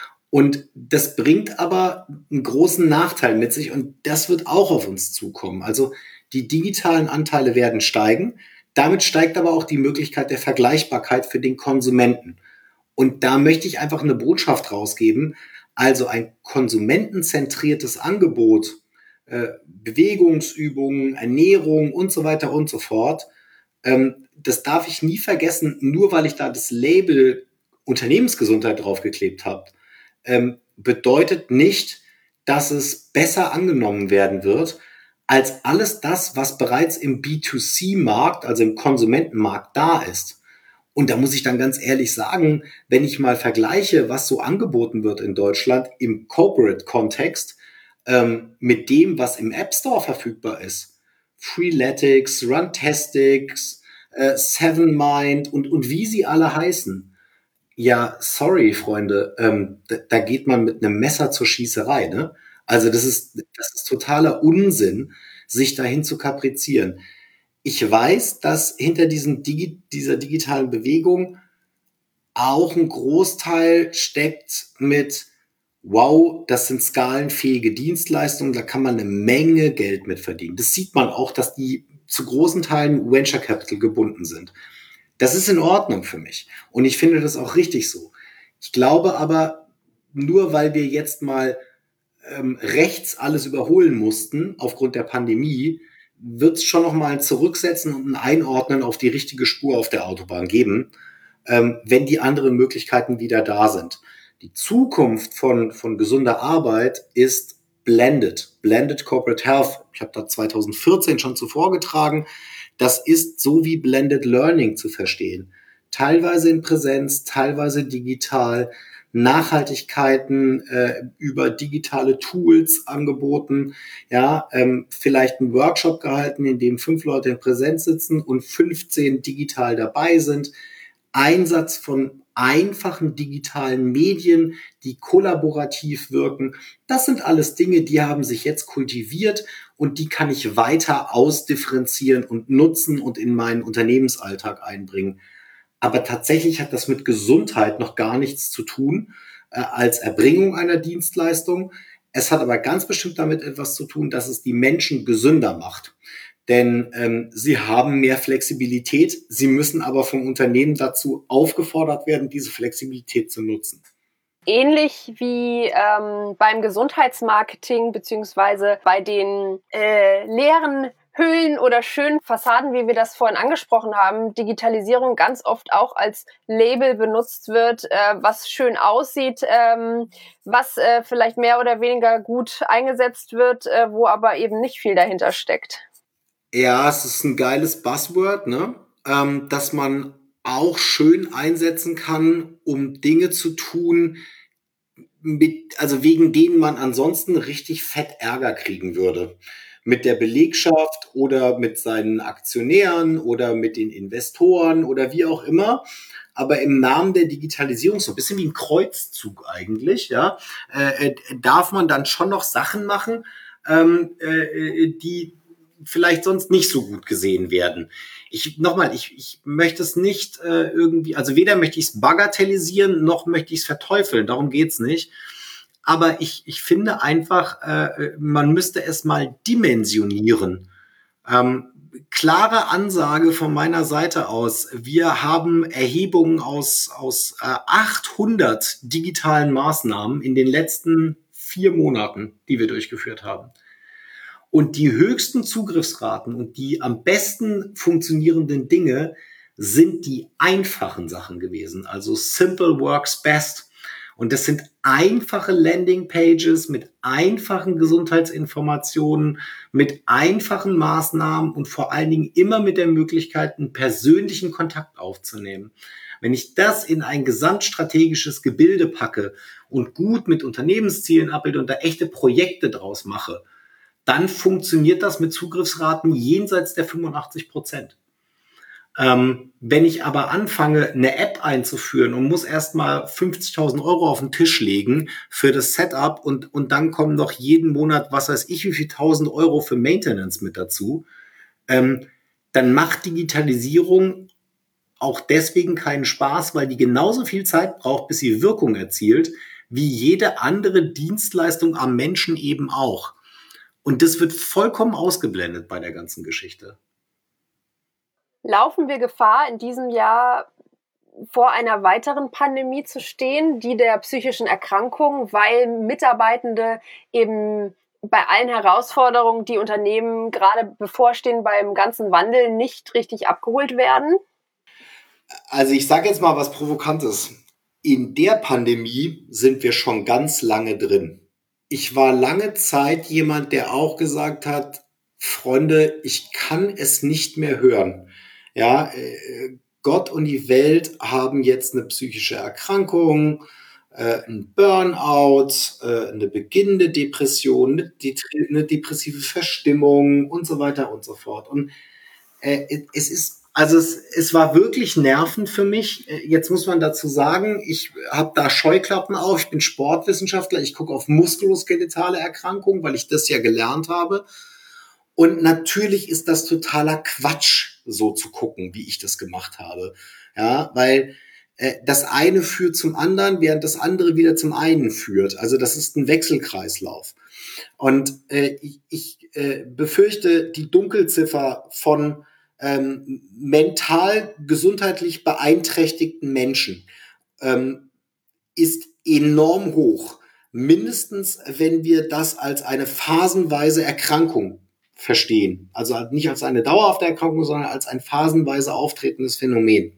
Und das bringt aber einen großen Nachteil mit sich und das wird auch auf uns zukommen. Also die digitalen Anteile werden steigen. Damit steigt aber auch die Möglichkeit der Vergleichbarkeit für den Konsumenten. Und da möchte ich einfach eine Botschaft rausgeben. Also ein konsumentenzentriertes Angebot, äh, Bewegungsübungen, Ernährung und so weiter und so fort. Ähm, das darf ich nie vergessen, nur weil ich da das Label Unternehmensgesundheit draufgeklebt habe. Ähm, bedeutet nicht, dass es besser angenommen werden wird als alles das, was bereits im B zwei C-Markt, also im Konsumentenmarkt da ist. Und da muss ich dann ganz ehrlich sagen, wenn ich mal vergleiche, was so angeboten wird in Deutschland im Corporate-Kontext ähm, mit dem, was im App Store verfügbar ist, Freeletics, Runtastics, äh, Sevenmind und, und wie sie alle heißen. Ja, sorry, Freunde, ähm, da, da geht man mit einem Messer zur Schießerei, ne? Also das ist, das ist totaler Unsinn, sich dahin zu kaprizieren. Ich weiß, dass hinter diesen Digi- dieser digitalen Bewegung auch ein Großteil steckt mit, wow, das sind skalenfähige Dienstleistungen, da kann man eine Menge Geld mit verdienen. Das sieht man auch, dass die zu großen Teilen Venture Capital gebunden sind. Das ist in Ordnung für mich. Und ich finde das auch richtig so. Ich glaube aber, nur weil wir jetzt mal ähm, rechts alles überholen mussten, aufgrund der Pandemie, wird es schon noch mal ein Zurücksetzen und ein Einordnen auf die richtige Spur auf der Autobahn geben, ähm, wenn die anderen Möglichkeiten wieder da sind. Die Zukunft von, von gesunder Arbeit ist Blended, Blended Corporate Health. Ich habe da zwanzig vierzehn schon zuvor getragen. Das ist so wie Blended Learning zu verstehen. Teilweise in Präsenz, teilweise digital, Nachhaltigkeiten äh, über digitale Tools angeboten, ja, ähm, vielleicht einen Workshop gehalten, in dem fünf Leute in Präsenz sitzen und fünfzehn digital dabei sind. Einsatz von einfachen digitalen Medien, die kollaborativ wirken. Das sind alles Dinge, die haben sich jetzt kultiviert und die kann ich weiter ausdifferenzieren und nutzen und in meinen Unternehmensalltag einbringen. Aber tatsächlich hat das mit Gesundheit noch gar nichts zu tun äh, als Erbringung einer Dienstleistung. Es hat aber ganz bestimmt damit etwas zu tun, dass es die Menschen gesünder macht. Denn ähm, sie haben mehr Flexibilität, sie müssen aber vom Unternehmen dazu aufgefordert werden, diese Flexibilität zu nutzen. Ähnlich wie ähm, beim Gesundheitsmarketing beziehungsweise bei den äh, leeren Hüllen oder schönen Fassaden, wie wir das vorhin angesprochen haben, Digitalisierung ganz oft auch als Label benutzt wird, äh, was schön aussieht, ähm, was äh, vielleicht mehr oder weniger gut eingesetzt wird, äh, wo aber eben nicht viel dahinter steckt. Ja, es ist ein geiles Buzzword, ne? Ähm, dass man auch schön einsetzen kann, um Dinge zu tun, mit, also wegen denen man ansonsten richtig fett Ärger kriegen würde. Mit der Belegschaft oder mit seinen Aktionären oder mit den Investoren oder wie auch immer. Aber im Namen der Digitalisierung, so ein bisschen wie ein Kreuzzug eigentlich, ja, äh, darf man dann schon noch Sachen machen, ähm, äh, die vielleicht sonst nicht so gut gesehen werden. Ich nochmal, ich, ich möchte es nicht äh, irgendwie, also weder möchte ich es bagatellisieren, noch möchte ich es verteufeln, darum geht's nicht. Aber ich, ich finde einfach, äh, man müsste es mal dimensionieren. Ähm, klare Ansage von meiner Seite aus. Wir haben Erhebungen aus, aus äh, achthundert digitalen Maßnahmen in den letzten vier Monaten, die wir durchgeführt haben. Und die höchsten Zugriffsraten und die am besten funktionierenden Dinge sind die einfachen Sachen gewesen. Also simple works best. Und das sind einfache Landingpages mit einfachen Gesundheitsinformationen, mit einfachen Maßnahmen und vor allen Dingen immer mit der Möglichkeit, einen persönlichen Kontakt aufzunehmen. Wenn ich das in ein gesamtstrategisches Gebilde packe und gut mit Unternehmenszielen abbilde und da echte Projekte draus mache, dann funktioniert das mit Zugriffsraten jenseits der fünfundachtzig Prozent. Ähm, wenn ich aber anfange, eine App einzuführen und muss erstmal fünfzigtausend Euro auf den Tisch legen für das Setup und, und dann kommen noch jeden Monat, was weiß ich, wie viel tausend Euro für Maintenance mit dazu, ähm, dann macht Digitalisierung auch deswegen keinen Spaß, weil die genauso viel Zeit braucht, bis sie Wirkung erzielt, wie jede andere Dienstleistung am Menschen eben auch. Und das wird vollkommen ausgeblendet bei der ganzen Geschichte. Laufen wir Gefahr, in diesem Jahr vor einer weiteren Pandemie zu stehen, die der psychischen Erkrankung, weil Mitarbeitende eben bei allen Herausforderungen, die Unternehmen gerade bevorstehen, beim ganzen Wandel nicht richtig abgeholt werden? Also ich sage jetzt mal was Provokantes. In der Pandemie sind wir schon ganz lange drin. Ich war lange Zeit jemand, der auch gesagt hat, Freunde, ich kann es nicht mehr hören. Ja, äh, Gott und die Welt haben jetzt eine psychische Erkrankung, äh, ein Burnout, äh, eine beginnende Depression, eine, detri- eine depressive Verstimmung und so weiter und so fort. Und äh, es ist also es, es war wirklich nervend für mich. Jetzt muss man dazu sagen, ich habe da Scheuklappen auf. Ich bin Sportwissenschaftler. Ich gucke auf muskuloskeletale Erkrankungen, weil ich das ja gelernt habe. Und natürlich ist das totaler Quatsch, so zu gucken, wie ich das gemacht habe. Ja, weil äh, das eine führt zum anderen, während das andere wieder zum einen führt. Also das ist ein Wechselkreislauf. Und äh, ich, ich äh, befürchte, die Dunkelziffer von ähm, mental gesundheitlich beeinträchtigten Menschen ähm, ist enorm hoch. Mindestens, wenn wir das als eine phasenweise Erkrankung verstehen. Also nicht als eine dauerhafte Erkrankung, sondern als ein phasenweise auftretendes Phänomen.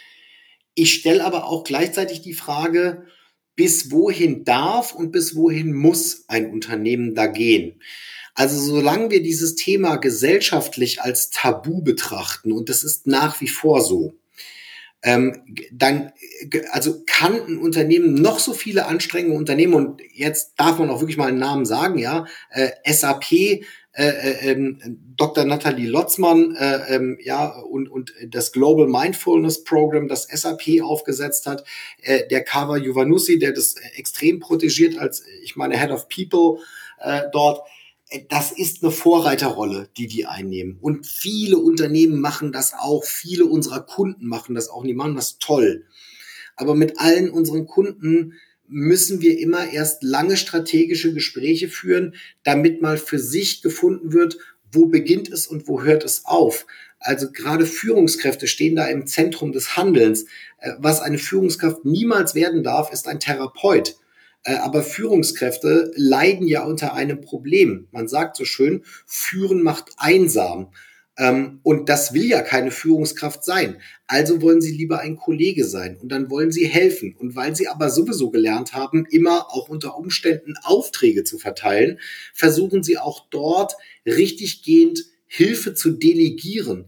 Ich stelle aber auch gleichzeitig die Frage, bis wohin darf und bis wohin muss ein Unternehmen da gehen? Also solange wir dieses Thema gesellschaftlich als Tabu betrachten, und das ist nach wie vor so, ähm, dann, also kann ein Unternehmen noch so viele Anstrengungen unternehmen, und jetzt darf man auch wirklich mal einen Namen sagen, ja, äh, S A P, äh, äh, Doktor Nathalie Lotzmann, äh, äh, ja, und, und das Global Mindfulness Program, das S A P aufgesetzt hat, äh, der Kava Yuvanussi, der das extrem protegiert als, ich meine, Head of People äh, dort. Das ist eine Vorreiterrolle, die die einnehmen. Und viele Unternehmen machen das auch. Viele unserer Kunden machen das auch. Die machen das toll. Aber mit allen unseren Kunden müssen wir immer erst lange strategische Gespräche führen, damit mal für sich gefunden wird, wo beginnt es und wo hört es auf. Also gerade Führungskräfte stehen da im Zentrum des Handelns. Was eine Führungskraft niemals werden darf, ist ein Therapeut. Aber Führungskräfte leiden ja unter einem Problem. Man sagt so schön, Führen macht einsam. Und das will ja keine Führungskraft sein. Also wollen sie lieber ein Kollege sein, und dann wollen sie helfen. Und weil sie aber sowieso gelernt haben, immer auch unter Umständen Aufträge zu verteilen, versuchen sie auch dort richtiggehend Hilfe zu delegieren.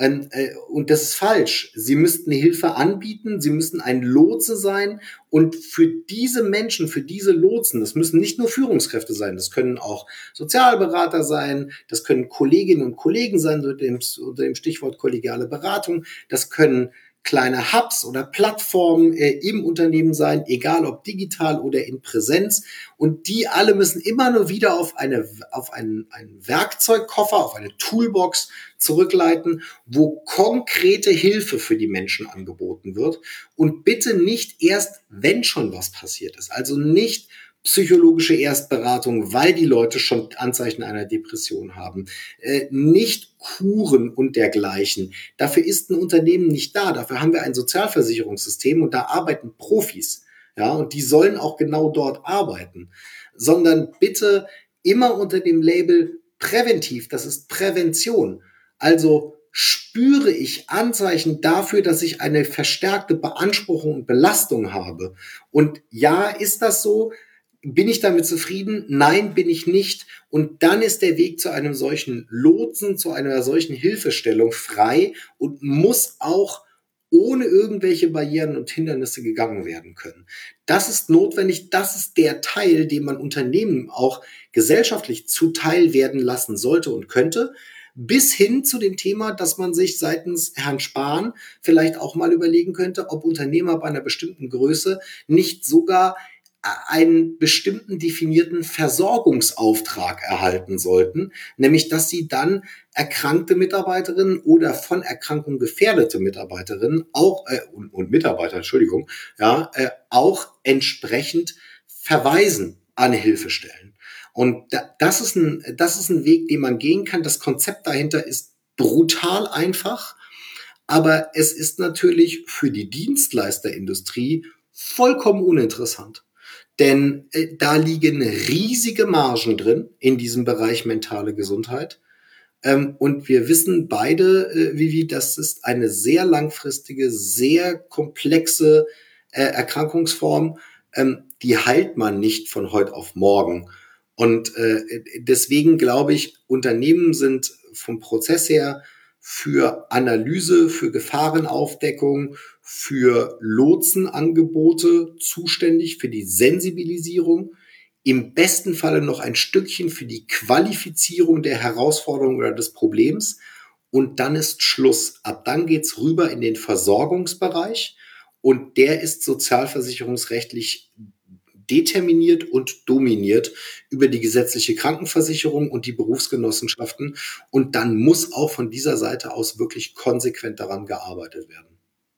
Und das ist falsch. Sie müssten Hilfe anbieten, sie müssen ein Lotse sein, und für diese Menschen, für diese Lotsen, das müssen nicht nur Führungskräfte sein, das können auch Sozialberater sein, das können Kolleginnen und Kollegen sein unter dem, unter dem Stichwort kollegiale Beratung, das können kleine Hubs oder Plattformen äh, im Unternehmen sein, egal ob digital oder in Präsenz. Und die alle müssen immer nur wieder auf eine, auf einen, einen Werkzeugkoffer, auf eine Toolbox zurückleiten, wo konkrete Hilfe für die Menschen angeboten wird. Und bitte nicht erst, wenn schon was passiert ist. Also nicht psychologische Erstberatung, weil die Leute schon Anzeichen einer Depression haben. Äh, nicht Kuren und dergleichen. Dafür ist ein Unternehmen nicht da. Dafür haben wir ein Sozialversicherungssystem, und da arbeiten Profis. Ja, und die sollen auch genau dort arbeiten. Sondern bitte immer unter dem Label präventiv. Das ist Prävention. Also spüre ich Anzeichen dafür, dass ich eine verstärkte Beanspruchung und Belastung habe. Und ja, ist das so? Bin ich damit zufrieden? Nein, bin ich nicht. Und dann ist der Weg zu einem solchen Lotsen, zu einer solchen Hilfestellung frei und muss auch ohne irgendwelche Barrieren und Hindernisse gegangen werden können. Das ist notwendig. Das ist der Teil, den man Unternehmen auch gesellschaftlich zuteil werden lassen sollte und könnte. Bis hin zu dem Thema, dass man sich seitens Herrn Spahn vielleicht auch mal überlegen könnte, ob Unternehmer bei einer bestimmten Größe nicht sogar einen bestimmten definierten Versorgungsauftrag erhalten sollten, nämlich dass sie dann erkrankte Mitarbeiterinnen oder von Erkrankung gefährdete Mitarbeiterinnen auch äh, und, und Mitarbeiter, Entschuldigung, ja, äh, auch entsprechend verweisen an Hilfestellen. Und da, das ist ein, das ist ein Weg, den man gehen kann. Das Konzept dahinter ist brutal einfach, aber es ist natürlich für die Dienstleisterindustrie vollkommen uninteressant. Denn äh, da liegen riesige Margen drin in diesem Bereich mentale Gesundheit. Ähm, und wir wissen beide, äh, Vivi, das ist eine sehr langfristige, sehr komplexe äh, Erkrankungsform. Ähm, die heilt man nicht von heute auf morgen. Und äh, deswegen glaube ich, Unternehmen sind vom Prozess her für Analyse, für Gefahrenaufdeckung, für Lotsenangebote zuständig, für die Sensibilisierung, im besten Falle noch ein Stückchen für die Qualifizierung der Herausforderung oder des Problems. Und dann ist Schluss. Ab dann geht's rüber in den Versorgungsbereich, und der ist sozialversicherungsrechtlich determiniert und dominiert über die gesetzliche Krankenversicherung und die Berufsgenossenschaften. Und dann muss auch von dieser Seite aus wirklich konsequent daran gearbeitet werden.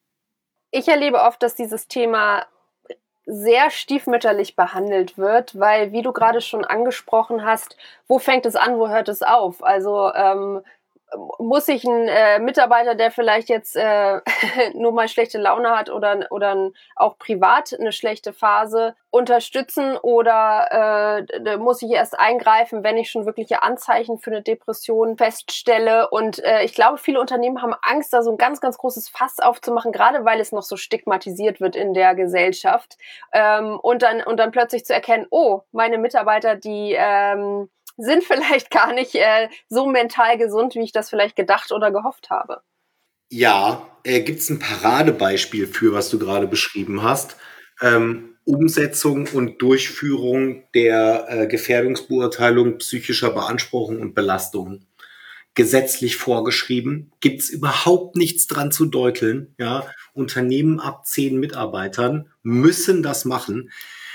Ich erlebe oft, dass dieses Thema sehr stiefmütterlich behandelt wird, weil, wie du gerade schon angesprochen hast, wo fängt es an, wo hört es auf? Also ähm, muss ich ein äh, Mitarbeiter, der vielleicht jetzt äh, nur mal schlechte Laune hat oder, oder auch privat eine schlechte Phase, unterstützen, oder äh, muss ich erst eingreifen, wenn ich schon wirkliche Anzeichen für eine Depression feststelle? Und äh, ich glaube, viele Unternehmen haben Angst, da so ein ganz, ganz großes Fass aufzumachen, gerade weil es noch so stigmatisiert wird in der Gesellschaft. Ähm, und dann und dann plötzlich zu erkennen, oh, meine Mitarbeiter, die ähm, sind vielleicht gar nicht äh, so mental gesund, wie ich das vielleicht gedacht oder gehofft habe. Ja, äh, gibt es ein Paradebeispiel für, was du gerade beschrieben hast. Ähm, Umsetzung und Durchführung der äh, Gefährdungsbeurteilung psychischer Beanspruchung und Belastung. Gesetzlich vorgeschrieben, gibt es überhaupt nichts dran zu deuteln. Ja? Unternehmen ab zehn Mitarbeitern müssen das machen.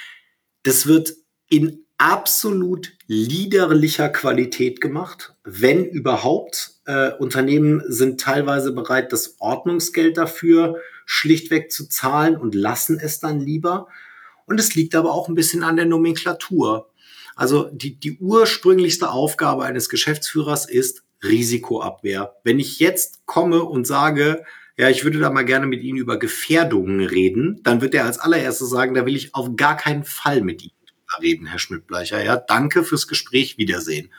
Das wird in absolut liederlicher Qualität gemacht, wenn überhaupt. Äh, Unternehmen sind teilweise bereit, das Ordnungsgeld dafür schlichtweg zu zahlen und lassen es dann lieber. Und es liegt aber auch ein bisschen an der Nomenklatur. Also die, die ursprünglichste Aufgabe eines Geschäftsführers ist Risikoabwehr. Wenn ich jetzt komme und sage, ja, ich würde da mal gerne mit Ihnen über Gefährdungen reden, dann wird er als allererstes sagen, da will ich auf gar keinen Fall mit Ihnen drüber reden, Herr Schmidt-Bleicher. Ja, danke fürs Gespräch, Wiedersehen.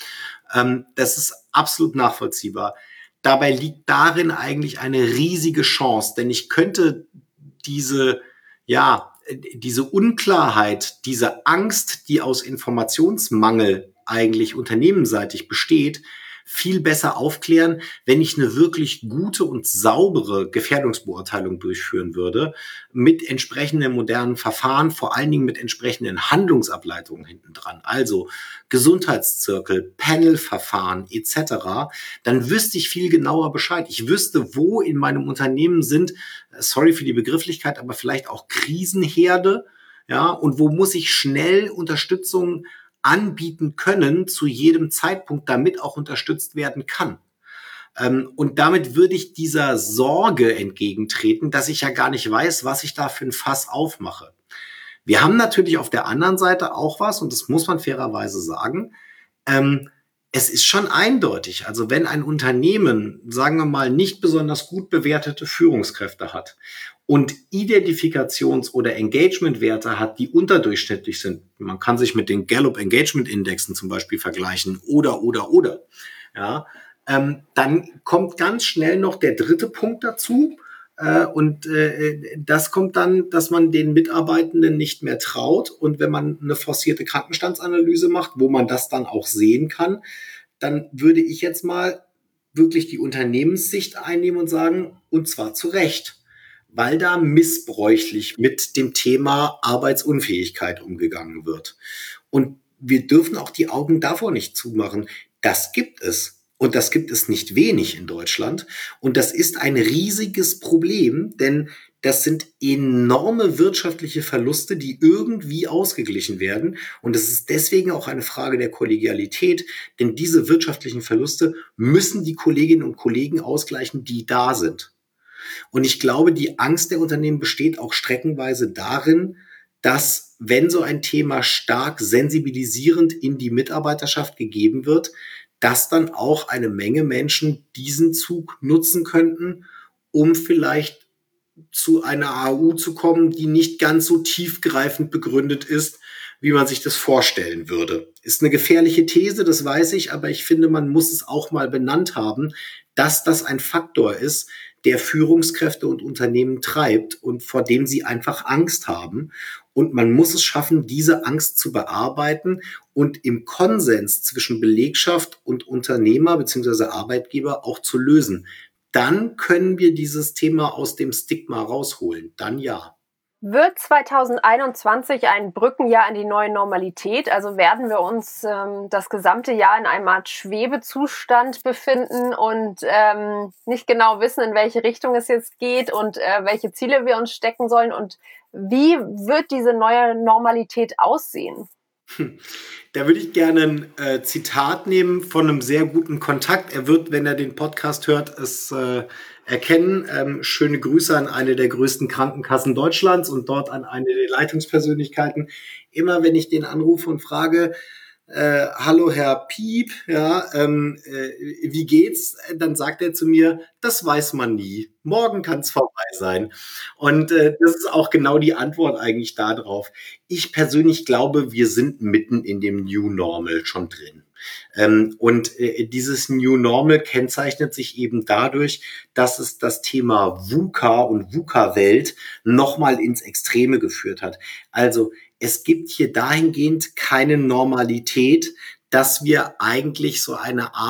Ähm, das ist absolut nachvollziehbar. Dabei liegt darin eigentlich eine riesige Chance, denn ich könnte diese, ja, diese Unklarheit, diese Angst, die aus Informationsmangel eigentlich unternehmensseitig besteht, viel besser aufklären, wenn ich eine wirklich gute und saubere Gefährdungsbeurteilung durchführen würde, mit entsprechenden modernen Verfahren, vor allen Dingen mit entsprechenden Handlungsableitungen hinten dran. Also Gesundheitszirkel, Panelverfahren et cetera. Dann wüsste ich viel genauer Bescheid. Ich wüsste, wo in meinem Unternehmen sind, sorry für die Begrifflichkeit, aber vielleicht auch Krisenherde, ja, und wo muss ich schnell Unterstützung anbieten können zu jedem Zeitpunkt, damit auch unterstützt werden kann. Ähm, und damit würde ich dieser Sorge entgegentreten, dass ich ja gar nicht weiß, was ich da für ein Fass aufmache. Wir haben natürlich auf der anderen Seite auch was, und das muss man fairerweise sagen, ähm, es ist schon eindeutig. Also wenn ein Unternehmen, sagen wir mal, nicht besonders gut bewertete Führungskräfte hat und Identifikations- oder Engagement-Werte hat, die unterdurchschnittlich sind, man kann sich mit den Gallup Engagement-Indexen zum Beispiel vergleichen, oder, oder, oder, ja, ähm, dann kommt ganz schnell noch der dritte Punkt dazu. Äh, und äh, das kommt dann, dass man den Mitarbeitenden nicht mehr traut. Und wenn man eine forcierte Krankenstandsanalyse macht, wo man das dann auch sehen kann, dann würde ich jetzt mal wirklich die Unternehmenssicht einnehmen und sagen, und zwar zu Recht, weil da missbräuchlich mit dem Thema Arbeitsunfähigkeit umgegangen wird. Und wir dürfen auch die Augen davor nicht zumachen. Das gibt es. Und das gibt es nicht wenig in Deutschland. Und das ist ein riesiges Problem, denn das sind enorme wirtschaftliche Verluste, die irgendwie ausgeglichen werden. Und es ist deswegen auch eine Frage der Kollegialität, denn diese wirtschaftlichen Verluste müssen die Kolleginnen und Kollegen ausgleichen, die da sind. Und ich glaube, die Angst der Unternehmen besteht auch streckenweise darin, dass, wenn so ein Thema stark sensibilisierend in die Mitarbeiterschaft gegeben wird, dass dann auch eine Menge Menschen diesen Zug nutzen könnten, um vielleicht zu einer A U zu kommen, die nicht ganz so tiefgreifend begründet ist, wie man sich das vorstellen würde. Ist eine gefährliche These, das weiß ich, aber ich finde, man muss es auch mal benannt haben, dass das ein Faktor ist, der Führungskräfte und Unternehmen treibt und vor dem sie einfach Angst haben. Und man muss es schaffen, diese Angst zu bearbeiten und im Konsens zwischen Belegschaft und Unternehmer bzw. Arbeitgeber auch zu lösen. Dann können wir dieses Thema aus dem Stigma rausholen. Dann ja. Wird zweitausendeinundzwanzig ein Brückenjahr in die neue Normalität? Also werden wir uns ähm, das gesamte Jahr in einem Art Schwebezustand befinden und ähm, nicht genau wissen, in welche Richtung es jetzt geht und äh, welche Ziele wir uns stecken sollen? Und wie wird diese neue Normalität aussehen? Hm. Da würde ich gerne ein äh, Zitat nehmen von einem sehr guten Kontakt. Er wird, wenn er den Podcast hört, es äh, erkennen. Ähm, schöne Grüße an eine der größten Krankenkassen Deutschlands und dort an eine der Leitungspersönlichkeiten. Immer wenn ich den anrufe und frage, äh, hallo Herr Piep, ja, ähm, äh, wie geht's? Dann sagt er zu mir, das weiß man nie. Morgen kann's vorbei sein. Und äh, das ist auch genau die Antwort eigentlich darauf. Ich persönlich glaube, wir sind mitten in dem New Normal schon drin. Ähm, und äh, dieses New Normal kennzeichnet sich eben dadurch, dass es das Thema VUCA und VUCA-Welt nochmal ins Extreme geführt hat. Also es gibt hier dahingehend keine Normalität, dass wir eigentlich so eine Art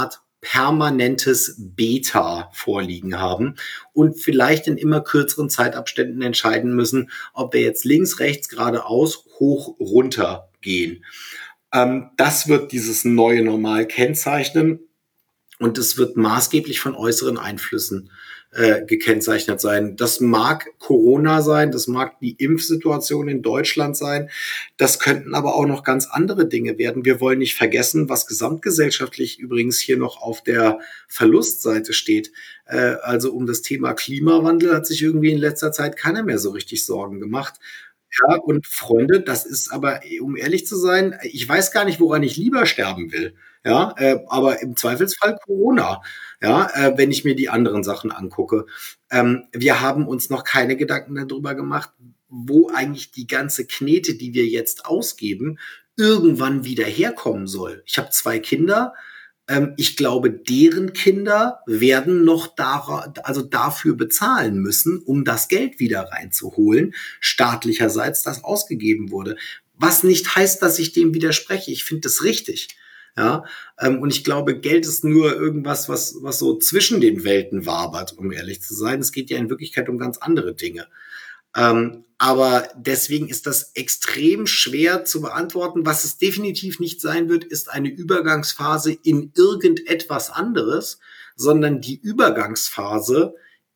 permanentes Beta vorliegen haben und vielleicht in immer kürzeren Zeitabständen entscheiden müssen, ob wir jetzt links, rechts, geradeaus, hoch, runter gehen. Ähm, das wird dieses neue Normal kennzeichnen und es wird maßgeblich von äußeren Einflüssen äh, gekennzeichnet sein. Das mag Corona sein, das mag die Impfsituation in Deutschland sein, das könnten aber auch noch ganz andere Dinge werden. Wir wollen nicht vergessen, was gesamtgesellschaftlich übrigens hier noch auf der Verlustseite steht. Äh, also um das Thema Klimawandel hat sich irgendwie in letzter Zeit keiner mehr so richtig Sorgen gemacht. Ja, und Freunde, das ist aber, um ehrlich zu sein, ich weiß gar nicht, woran ich lieber sterben will. Ja, äh, aber im Zweifelsfall Corona. Ja, äh, wenn ich mir die anderen Sachen angucke. Ähm, wir haben uns noch keine Gedanken darüber gemacht, wo eigentlich die ganze Knete, die wir jetzt ausgeben, irgendwann wieder herkommen soll. Ich habe zwei Kinder. Ähm, ich glaube, deren Kinder werden noch da, also dafür bezahlen müssen, um das Geld wieder reinzuholen, staatlicherseits, das ausgegeben wurde. Was nicht heißt, dass ich dem widerspreche. Ich finde das richtig. Ja, ähm, und ich glaube, Geld ist nur irgendwas, was, was so zwischen den Welten wabert, um ehrlich zu sein. Es geht ja in Wirklichkeit um ganz andere Dinge. Ähm, aber deswegen ist das extrem schwer zu beantworten. Was es definitiv nicht sein wird, ist eine Übergangsphase in irgendetwas anderes, sondern die Übergangsphase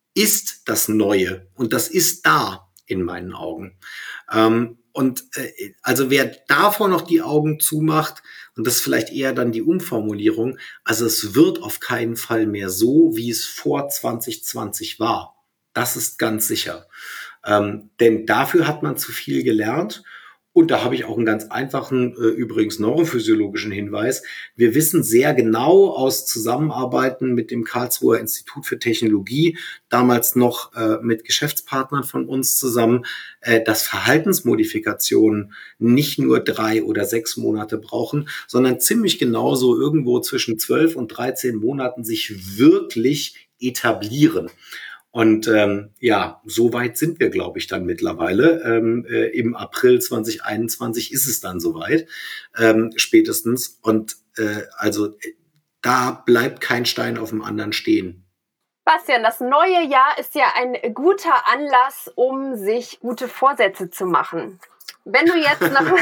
ist das Neue und das ist da in meinen Augen. Ähm, und äh, also wer davor noch die Augen zumacht, und das ist vielleicht eher dann die Umformulierung, also es wird auf keinen Fall mehr so, wie es vor zwanzig zwanzig war. Das ist ganz sicher. Ähm, denn dafür hat man zu viel gelernt. Und da habe ich auch einen ganz einfachen, äh, übrigens neurophysiologischen Hinweis. Wir wissen sehr genau aus Zusammenarbeiten mit dem Karlsruher Institut für Technologie, damals noch äh, mit Geschäftspartnern von uns zusammen, äh, dass Verhaltensmodifikationen nicht nur drei oder sechs Monate brauchen, sondern ziemlich genauso irgendwo zwischen zwölf und dreizehn Monaten sich wirklich etablieren. Und ähm, ja, so weit sind wir, glaube ich, dann mittlerweile. Ähm, äh, Im April zwanzig einundzwanzig ist es dann soweit, ähm, spätestens. Und äh, also äh, da bleibt kein Stein auf dem anderen stehen. Bastian, das neue Jahr ist ja ein guter Anlass, um sich gute Vorsätze zu machen. Wenn du jetzt noch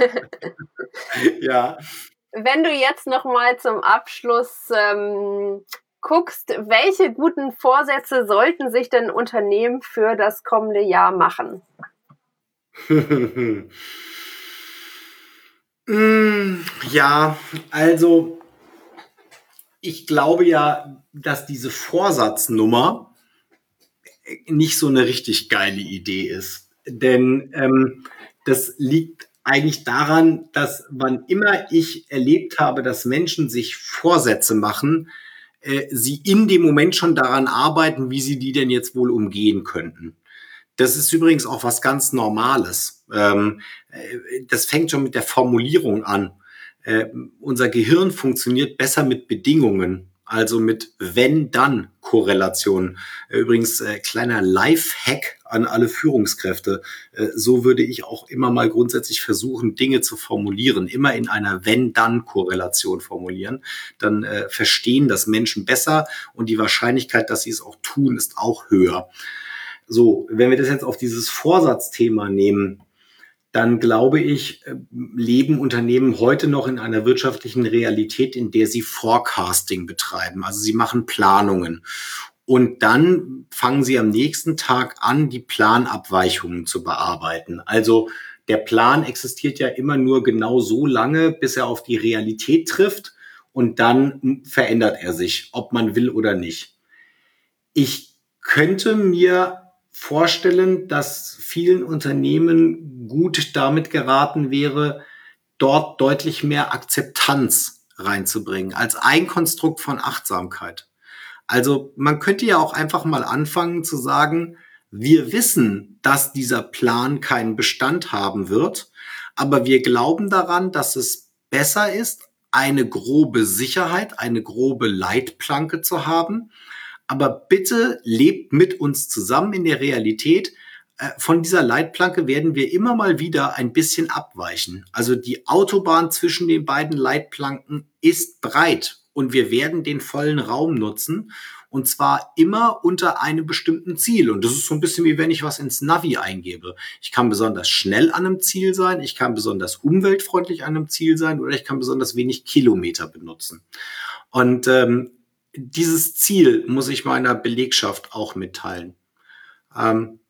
ja. Wenn du jetzt noch mal zum Abschluss ähm, guckst, welche guten Vorsätze sollten sich denn Unternehmen für das kommende Jahr machen? Ja, also ich glaube ja, dass diese Vorsatznummer nicht so eine richtig geile Idee ist. Denn ähm, das liegt eigentlich daran, dass wann immer ich erlebt habe, dass Menschen sich Vorsätze machen, sie in dem Moment schon daran arbeiten, wie sie die denn jetzt wohl umgehen könnten. Das ist übrigens auch was ganz Normales. Ähm, das fängt schon mit der Formulierung an. Äh, unser Gehirn funktioniert besser mit Bedingungen, also mit Wenn-Dann-Korrelationen. Äh, übrigens äh, kleiner Life-Hack an alle Führungskräfte. Äh, so würde ich auch immer mal grundsätzlich versuchen, Dinge zu formulieren. Immer in einer Wenn-Dann-Korrelation formulieren. Dann äh, verstehen das Menschen besser und die Wahrscheinlichkeit, dass sie es auch tun, ist auch höher. So, wenn wir das jetzt auf dieses Vorsatzthema nehmen, dann glaube ich, leben Unternehmen heute noch in einer wirtschaftlichen Realität, in der sie Forecasting betreiben. Also sie machen Planungen. Und dann fangen sie am nächsten Tag an, die Planabweichungen zu bearbeiten. Also der Plan existiert ja immer nur genau so lange, bis er auf die Realität trifft. Und dann verändert er sich, ob man will oder nicht. Ich könnte mir vorstellen, dass vielen Unternehmen gut damit geraten wäre, dort deutlich mehr Akzeptanz reinzubringen, als ein Konstrukt von Achtsamkeit. Also man könnte ja auch einfach mal anfangen zu sagen, wir wissen, dass dieser Plan keinen Bestand haben wird, aber wir glauben daran, dass es besser ist, eine grobe Sicherheit, eine grobe Leitplanke zu haben. Aber bitte lebt mit uns zusammen in der Realität. Von dieser Leitplanke werden wir immer mal wieder ein bisschen abweichen. Also die Autobahn zwischen den beiden Leitplanken ist breit und wir werden den vollen Raum nutzen und zwar immer unter einem bestimmten Ziel. Und das ist so ein bisschen wie wenn ich was ins Navi eingebe. Ich kann besonders schnell an einem Ziel sein, ich kann besonders umweltfreundlich an einem Ziel sein oder ich kann besonders wenig Kilometer benutzen. Und ähm, dieses Ziel muss ich meiner Belegschaft auch mitteilen. Ähm,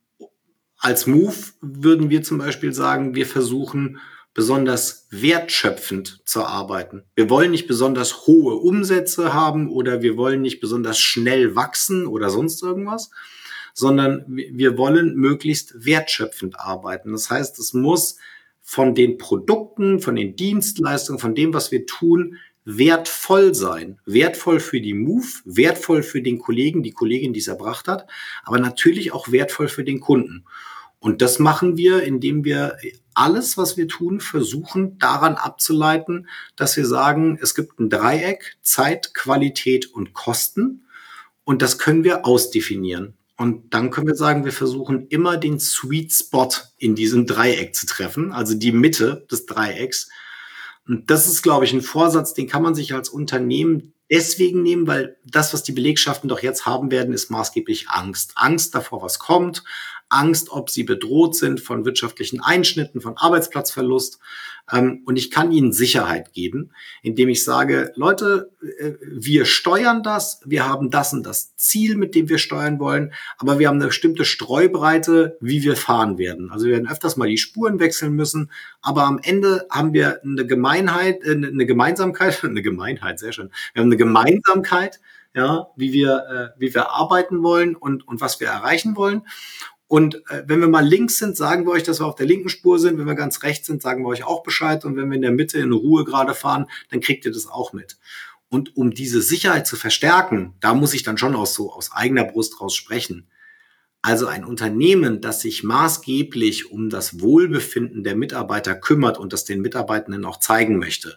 als Move würden wir zum Beispiel sagen, wir versuchen besonders wertschöpfend zu arbeiten. Wir wollen nicht besonders hohe Umsätze haben oder wir wollen nicht besonders schnell wachsen oder sonst irgendwas, sondern wir wollen möglichst wertschöpfend arbeiten. Das heißt, es muss von den Produkten, von den Dienstleistungen, von dem, was wir tun, wertvoll sein. Wertvoll für die Move, wertvoll für den Kollegen, die Kollegin, die es erbracht hat, aber natürlich auch wertvoll für den Kunden. Und das machen wir, indem wir alles, was wir tun, versuchen daran abzuleiten, dass wir sagen, es gibt ein Dreieck, Zeit, Qualität und Kosten. Und das können wir ausdefinieren. Und dann können wir sagen, wir versuchen immer den Sweet Spot in diesem Dreieck zu treffen, also die Mitte des Dreiecks. Und das ist, glaube ich, ein Vorsatz, den kann man sich als Unternehmen deswegen nehmen, weil das, was die Belegschaften doch jetzt haben werden, ist maßgeblich Angst. Angst davor, was kommt. Angst, ob sie bedroht sind von wirtschaftlichen Einschnitten, von Arbeitsplatzverlust. Und ich kann ihnen Sicherheit geben, indem ich sage, Leute, wir steuern das, wir haben das und das Ziel, mit dem wir steuern wollen, aber wir haben eine bestimmte Streubreite, wie wir fahren werden. Also wir werden öfters mal die Spuren wechseln müssen, aber am Ende haben wir eine Gemeinheit, eine Gemeinsamkeit, eine Gemeinheit, sehr schön. Wir haben eine Gemeinsamkeit, ja, wie wir, wie wir arbeiten wollen und, und was wir erreichen wollen. Und äh, wenn wir mal links sind, sagen wir euch, dass wir auf der linken Spur sind. Wenn wir ganz rechts sind, sagen wir euch auch Bescheid. Und wenn wir in der Mitte in Ruhe gerade fahren, dann kriegt ihr das auch mit. Und um diese Sicherheit zu verstärken, da muss ich dann schon aus so aus eigener Brust raus sprechen. Also ein Unternehmen, das sich maßgeblich um das Wohlbefinden der Mitarbeiter kümmert und das den Mitarbeitenden auch zeigen möchte,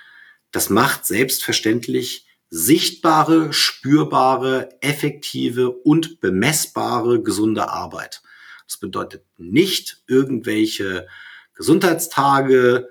das macht selbstverständlich sichtbare, spürbare, effektive und bemessbare gesunde Arbeit. Das bedeutet nicht irgendwelche Gesundheitstage,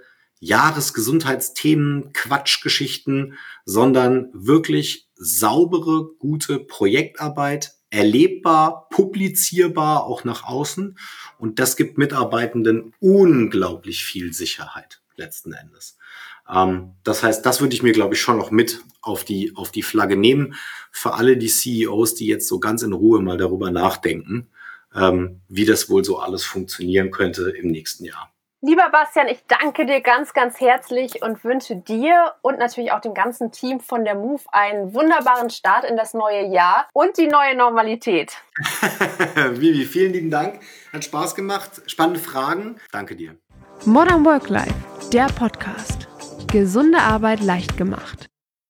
Jahresgesundheitsthemen, Quatschgeschichten, sondern wirklich saubere, gute Projektarbeit, erlebbar, publizierbar auch nach außen. Und das gibt Mitarbeitenden unglaublich viel Sicherheit letzten Endes. Ähm, das heißt, das würde ich mir, glaube ich, schon noch mit auf die, auf die Flagge nehmen für alle die C E Os, die jetzt so ganz in Ruhe mal darüber nachdenken, ähm, wie das wohl so alles funktionieren könnte im nächsten Jahr. Lieber Bastian, ich danke dir ganz, ganz herzlich und wünsche dir und natürlich auch dem ganzen Team von der Move einen wunderbaren Start in das neue Jahr und die neue Normalität. Vivi, vielen lieben Dank. Hat Spaß gemacht. Spannende Fragen. Danke dir. Modern Work Life, der Podcast. Gesunde Arbeit leicht gemacht.